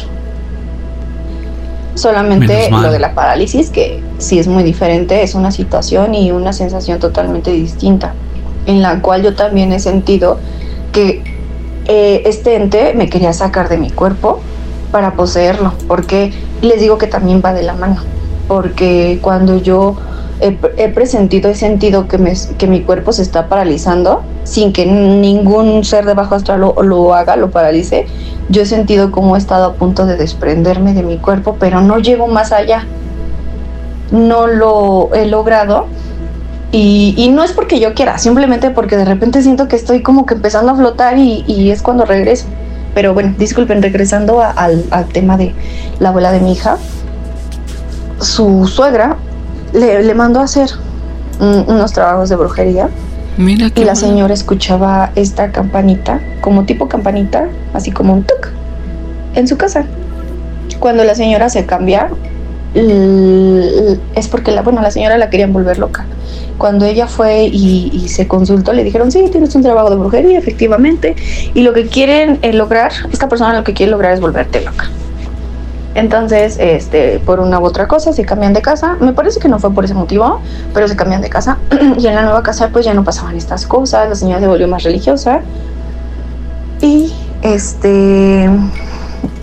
Solamente lo de la parálisis, que sí es muy diferente, es una situación y una sensación totalmente distinta, en la cual yo también he sentido que Eh, este ente me quería sacar de mi cuerpo para poseerlo, porque les digo que también va de la mano, porque cuando yo he, he presentido, he sentido que, me, que mi cuerpo se está paralizando sin que ningún ser de bajo astral lo, lo haga, lo paralice. Yo he sentido como he estado a punto de desprenderme de mi cuerpo, pero no llego más allá, no lo he logrado. Y, y no es porque yo quiera, simplemente porque de repente siento que estoy como que empezando a flotar, y, y es cuando regreso. Pero bueno, disculpen, regresando a, al, al tema de la abuela de mi hija, su suegra le, le mandó a hacer un, unos trabajos de brujería. Mira qué y la bueno. Señora escuchaba esta campanita, como tipo campanita, así como un tuc, en su casa. Cuando la señora se cambia, l- es porque la, bueno, la señora la querían volver loca. Cuando ella fue y, y se consultó, le dijeron, sí, tienes un trabajo de brujería, efectivamente, y lo que quieren eh, lograr, esta persona lo que quiere lograr es volverte loca. Entonces, este, por una u otra cosa, se cambian de casa. Me parece que no fue por ese motivo, pero se cambian de casa. Y en la nueva casa, pues ya no pasaban estas cosas. La señora se volvió más religiosa. Y, este,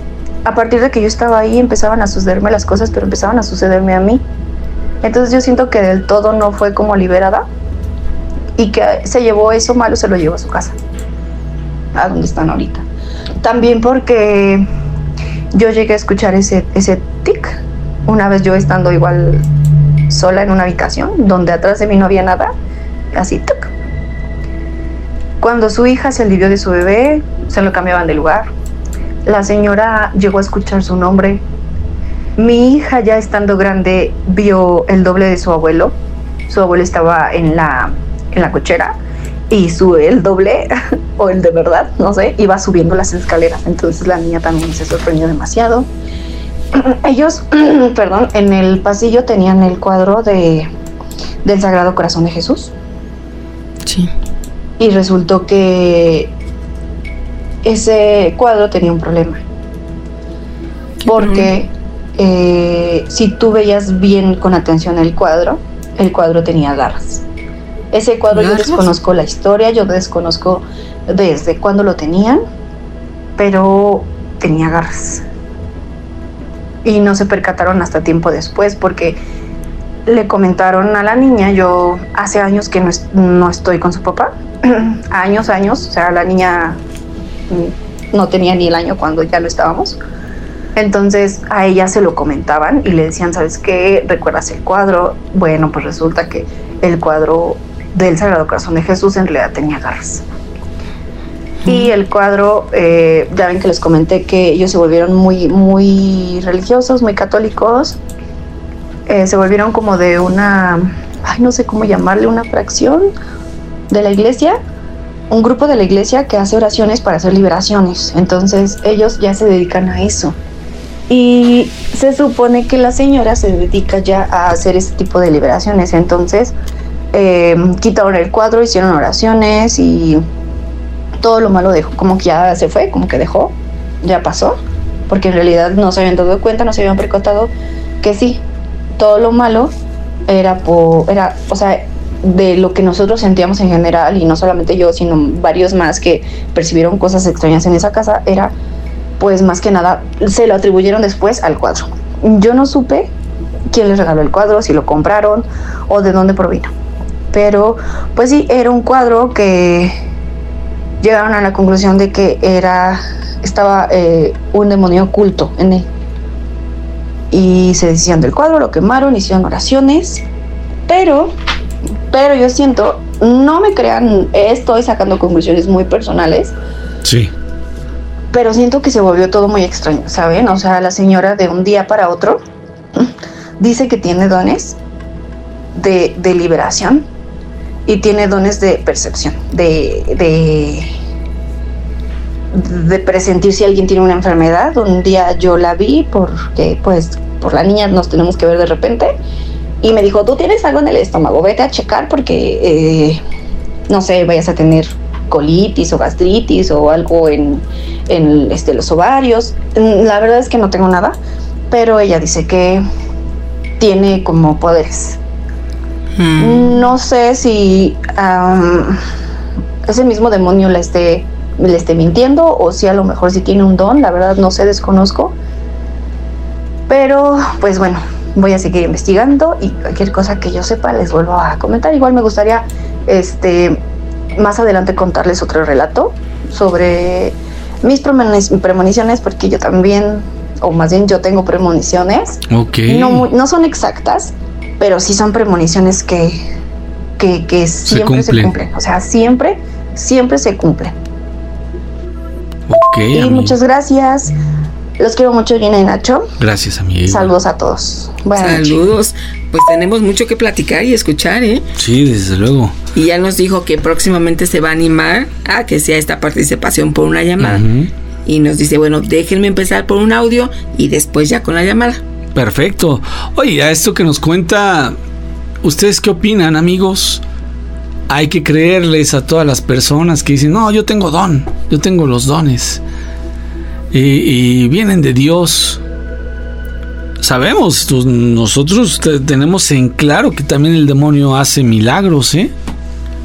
a partir de que yo estaba ahí empezaban a sucederme las cosas, pero empezaban a sucederme a mí. Entonces yo siento que del todo no fue como liberada y que se llevó eso malo, se lo llevó a su casa, a donde están ahorita. También porque yo llegué a escuchar ese, ese tic, una vez yo estando igual sola en una habitación, donde atrás de mí no había nada, así tic. Cuando su hija se alivió de su bebé, se lo cambiaban de lugar. La señora llegó a escuchar su nombre. Mi hija, ya estando grande, vio el doble de su abuelo. Su abuelo estaba en la, en la cochera y su, el doble, o el de verdad, no sé, iba subiendo las escaleras. Entonces la niña también se sorprendió demasiado. Ellos, perdón, en el pasillo tenían el cuadro de, del Sagrado Corazón de Jesús. Sí. Y resultó que ese cuadro tenía un problema. Porque eh, si tú veías bien con atención el cuadro, el cuadro tenía garras. Ese cuadro ¿Garras? Yo desconozco la historia, yo desconozco desde cuándo lo tenían, pero tenía garras. Y no se percataron hasta tiempo después, porque le comentaron a la niña, yo hace años que no, es, no estoy con su papá, años, años, o sea, la niña no tenía ni el año cuando ya lo estábamos. Entonces a ella se lo comentaban y le decían, ¿sabes qué? ¿Recuerdas el cuadro? Bueno, pues resulta que el cuadro del Sagrado Corazón de Jesús en realidad tenía garras. Y el cuadro, eh, ya ven que les comenté que ellos se volvieron muy, muy religiosos, muy católicos. Eh, se volvieron como de una, ay, no sé cómo llamarle, una fracción de la iglesia, un grupo de la iglesia que hace oraciones para hacer liberaciones. Entonces ellos ya se dedican a eso. Y se supone que la señora se dedica ya a hacer ese tipo de liberaciones. Entonces eh, quitaron el cuadro, hicieron oraciones y todo lo malo dejó, como que ya se fue, como que dejó, ya pasó, porque en realidad no se habían dado cuenta, no se habían percatado que sí, todo lo malo era por, era, o sea, de lo que nosotros sentíamos en general, y no solamente yo, sino varios más que percibieron cosas extrañas en esa casa, era, pues más que nada, se lo atribuyeron después al cuadro. Yo no supe quién les regaló el cuadro, si lo compraron o de dónde provino, pero pues sí, era un cuadro que llegaron a la conclusión de que era estaba eh, un demonio oculto en él. Y se decían del cuadro, lo quemaron, hicieron oraciones, pero, pero yo siento, no me crean, estoy sacando conclusiones muy personales. Sí. Pero siento que se volvió todo muy extraño, ¿saben? O sea, la señora de un día para otro dice que tiene dones de, de liberación. Y tiene dones de percepción, de, de, de presentir si alguien tiene una enfermedad. Un día yo la vi porque, pues, por la niña nos tenemos que ver de repente. Y me dijo, tú tienes algo en el estómago, vete a checar porque, eh, no sé, vayas a tener colitis o gastritis o algo en, en este, los ovarios. La verdad es que no tengo nada, pero ella dice que tiene como poderes. Hmm. No sé si um, ese mismo demonio le esté, le esté mintiendo o si a lo mejor sí tiene un don, la verdad no sé, desconozco. Pero pues bueno, voy a seguir investigando y cualquier cosa que yo sepa les vuelvo a comentar. Igual me gustaría este, más adelante contarles otro relato sobre mis premoniciones, porque yo también, o más bien yo tengo premoniciones. Okay. No, no son exactas, pero sí son premoniciones que, que, que siempre se cumplen. se cumplen. O sea, siempre, siempre se cumplen. Ok, y amiga, muchas gracias. Los quiero mucho, Gina y Nacho. Gracias, amiga. Saludos a todos. Buenas Saludos. Noches. Pues tenemos mucho que platicar y escuchar, ¿eh? Sí, desde luego. Y ya nos dijo que próximamente se va a animar a que sea esta participación por una llamada. Uh-huh. Y nos dice, bueno, déjenme empezar por un audio y después ya con la llamada. Perfecto. Oye, a esto que nos cuenta, ¿ustedes qué opinan, amigos? Hay que creerles a todas las personas que dicen, no, yo tengo don, yo tengo los dones. Y, y vienen de Dios. Sabemos, nosotros tenemos en claro que también el demonio hace milagros, ¿eh?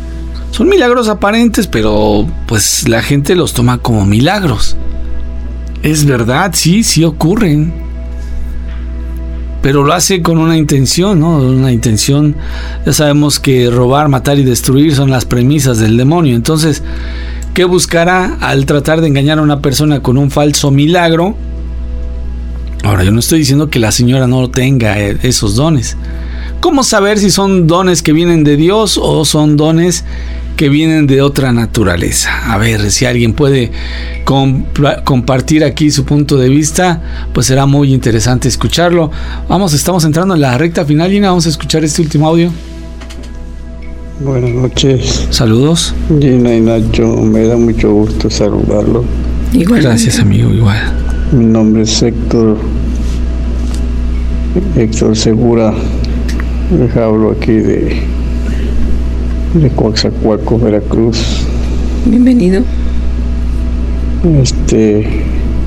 Son milagros aparentes, pero pues la gente los toma como milagros. Es verdad, sí, sí ocurren. Pero lo hace con una intención, ¿no? Una intención, ya sabemos que robar, matar y destruir son las premisas del demonio. Entonces, ¿qué buscará al tratar de engañar a una persona con un falso milagro? Ahora, yo no estoy diciendo que la señora no tenga esos dones. ¿Cómo saber si son dones que vienen de Dios o son dones que vienen de otra naturaleza? A ver, si alguien puede comp- compartir aquí su punto de vista, pues será muy interesante escucharlo. Vamos, estamos entrando en la recta final, Gina. Vamos a escuchar este último audio. Buenas noches. Saludos. Gina y Nacho, me da mucho gusto saludarlo. Igual. Gracias, amigo, igual. Mi nombre es Héctor, Héctor Segura. Les hablo aquí de, de Coaxacualco, Veracruz. Bienvenido. Este,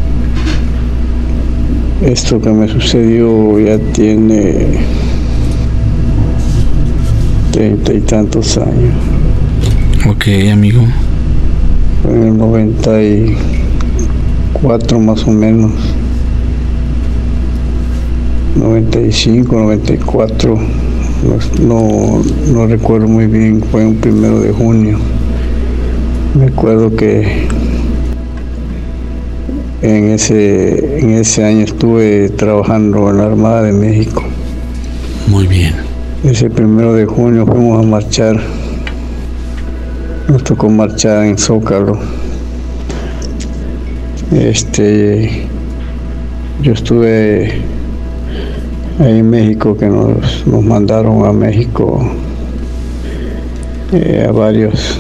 esto que me sucedió ya tiene treinta y tantos años. Ok, amigo. En el noventa y cuatro más o menos. noventa y cinco, noventa y cuatro. No, no recuerdo muy bien, fue un primero de junio. Me acuerdo que en ese, en ese año estuve trabajando en la Armada de México. Muy bien. Ese primero de junio fuimos a marchar. Nos tocó marchar en Zócalo. Este, yo estuve ahí en México, que nos, nos mandaron a México eh, a varios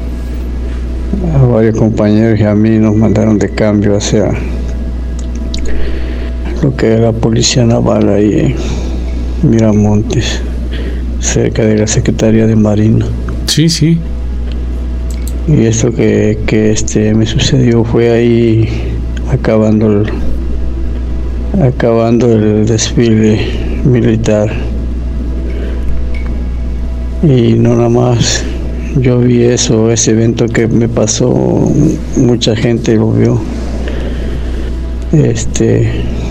a varios compañeros, y a mí nos mandaron de cambio hacia lo que es la Policía Naval ahí en Miramontes, cerca de la Secretaría de Marina. Sí, sí. Y esto que, que este me sucedió fue ahí acabando el acabando el desfile militar, y no nada más yo vi eso, ese evento que me pasó, mucha gente lo vio. Este,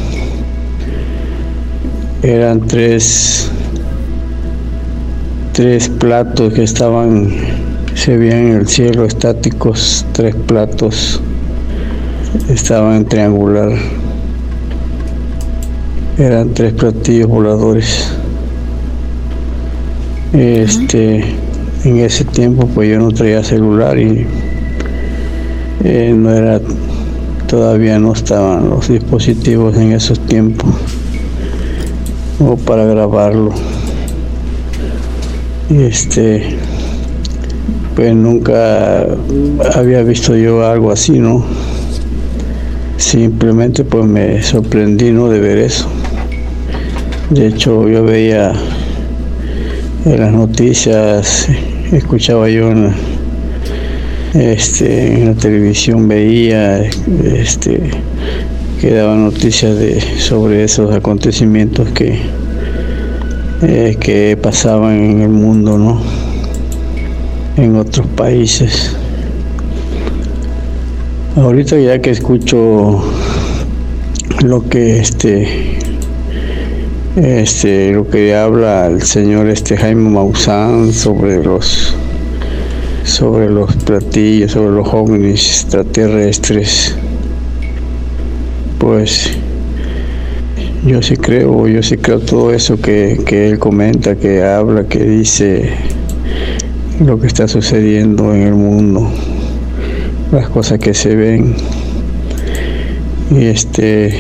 eran tres tres platos que estaban, se veían en el cielo estáticos, tres platos estaban en triangular. Eran tres platillos voladores. Este, en ese tiempo pues yo no traía celular y eh, no era, todavía no estaban los dispositivos en esos tiempos o para grabarlo. Este, pues nunca había visto yo algo así, ¿no? Simplemente pues me sorprendí, ¿no?, de ver eso. De hecho, yo veía en las noticias, escuchaba yo en la, este, en la televisión, veía este, que daban noticias de, sobre esos acontecimientos que, eh, que pasaban en el mundo, ¿no?, en otros países. Ahorita ya que escucho lo que este este lo que habla el señor este Jaime Maussan sobre los sobre los platillos, sobre los ovnis extraterrestres, pues yo sí creo, yo sí creo todo eso que, que él comenta, que habla, que dice lo que está sucediendo en el mundo, las cosas que se ven. Y este,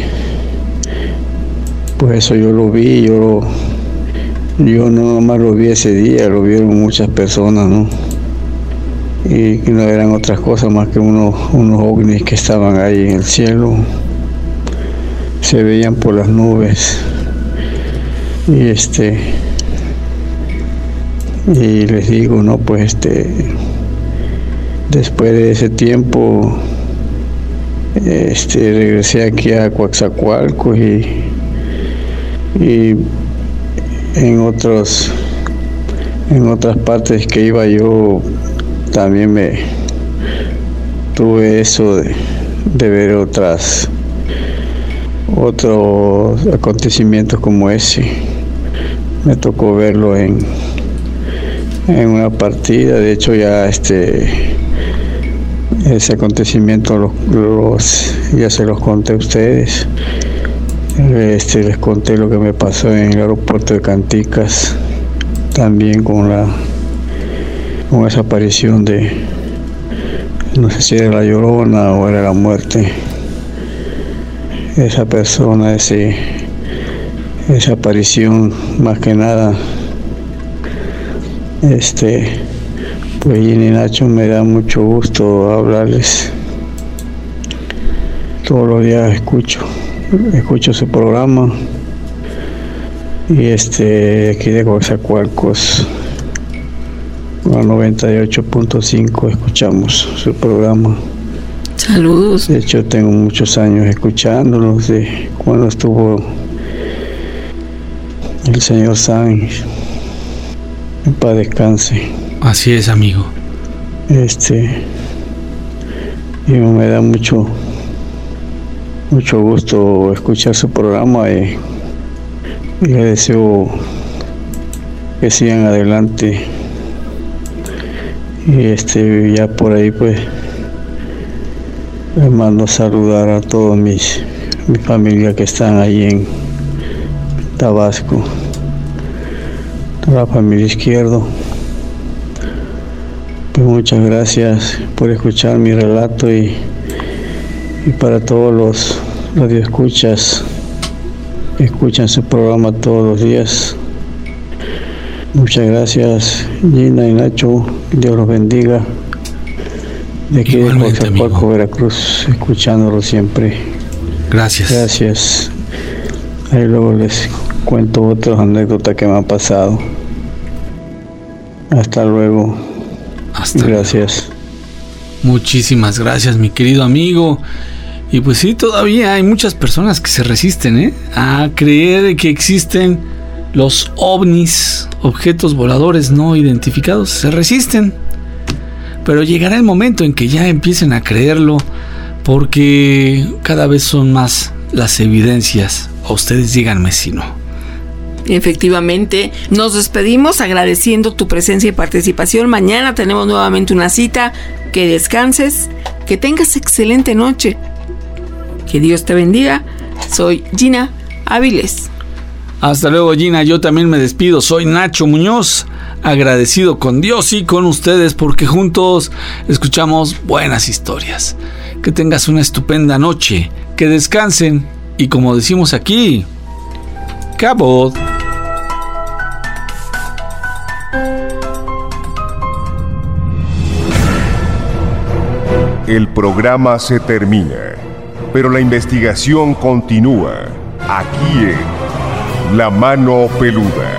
pues eso yo lo vi, yo lo, yo no nomás lo vi ese día, lo vieron muchas personas, ¿no? Y que no eran otras cosas más que unos, unos ovnis que estaban ahí en el cielo, se veían por las nubes. Y este, y les digo, no, pues este, después de ese tiempo, este, regresé aquí a Coaxacualco y, y en otros, en otras partes que iba yo también me tuve eso de, de ver otras otros acontecimientos como ese. Me tocó verlo en, en una partida. De hecho, ya este ese acontecimiento los, los, ya se los conté a ustedes. Este, les conté lo que me pasó en el aeropuerto de Canticas, también con la con esa aparición de, no sé si era la Llorona o era la muerte, esa persona, ese, esa aparición, más que nada. Este, pues Gina y Nacho, me da mucho gusto hablarles. Todos los días escucho, escucho su programa. Y este, aquí de Coatzacoalcos, a noventa y ocho punto cinco escuchamos su programa. Saludos. De hecho, tengo muchos años escuchándolos, de cuando estuvo el señor Sáenz, en paz descanse. Así es, amigo. Este, y me da mucho, mucho gusto escuchar su programa y, y le deseo que sigan adelante. Y este, ya por ahí pues les mando saludar a todos mis mi familia que están ahí en Tabasco, toda la familia Izquierdo. Pues muchas gracias por escuchar mi relato y, y para todos los radioescuchas que escuchan su programa todos los días. Muchas gracias, Gina y Nacho, Dios los bendiga. De aquí de Coatzacoalcos, Veracruz, escuchándolo siempre. Gracias. Gracias. Ahí luego les cuento otras anécdotas que me han pasado. Hasta luego. Hasta gracias. Luego. Muchísimas gracias, mi querido amigo. Y pues sí, todavía hay muchas personas que se resisten, ¿eh? a creer que existen los ovnis, objetos voladores no identificados. Se resisten. Pero llegará el momento en que ya empiecen a creerlo, porque cada vez son más las evidencias. A ustedes díganme si no. Efectivamente, nos despedimos agradeciendo tu presencia y participación. Mañana tenemos nuevamente una cita. Que descanses, que tengas excelente noche. Que Dios te bendiga. Soy Gina Áviles. Hasta luego, Gina. Yo también me despido. Soy Nacho Muñoz. Agradecido con Dios y con ustedes porque juntos escuchamos buenas historias. Que tengas una estupenda noche. Que descansen. Y como decimos aquí, cabot. El programa se termina, pero la investigación continúa aquí en La Mano Peluda.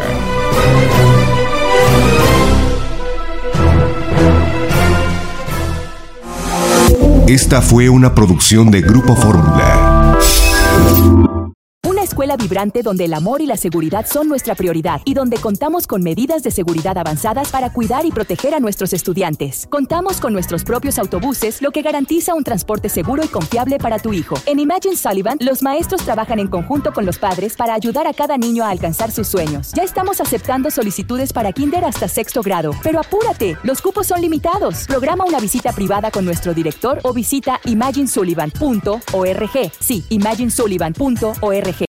Esta fue una producción de Grupo Fórmula. Una escuela vibrante donde el amor y la seguridad son nuestra prioridad y donde contamos con medidas de seguridad avanzadas para cuidar y proteger a nuestros estudiantes. Contamos con nuestros propios autobuses, lo que garantiza un transporte seguro y confiable para tu hijo. En Imagine Sullivan, los maestros trabajan en conjunto con los padres para ayudar a cada niño a alcanzar sus sueños. Ya estamos aceptando solicitudes para kinder hasta sexto grado, pero apúrate, los cupos son limitados. Programa una visita privada con nuestro director o visita imagine sullivan punto org. Sí, imagine sullivan punto org.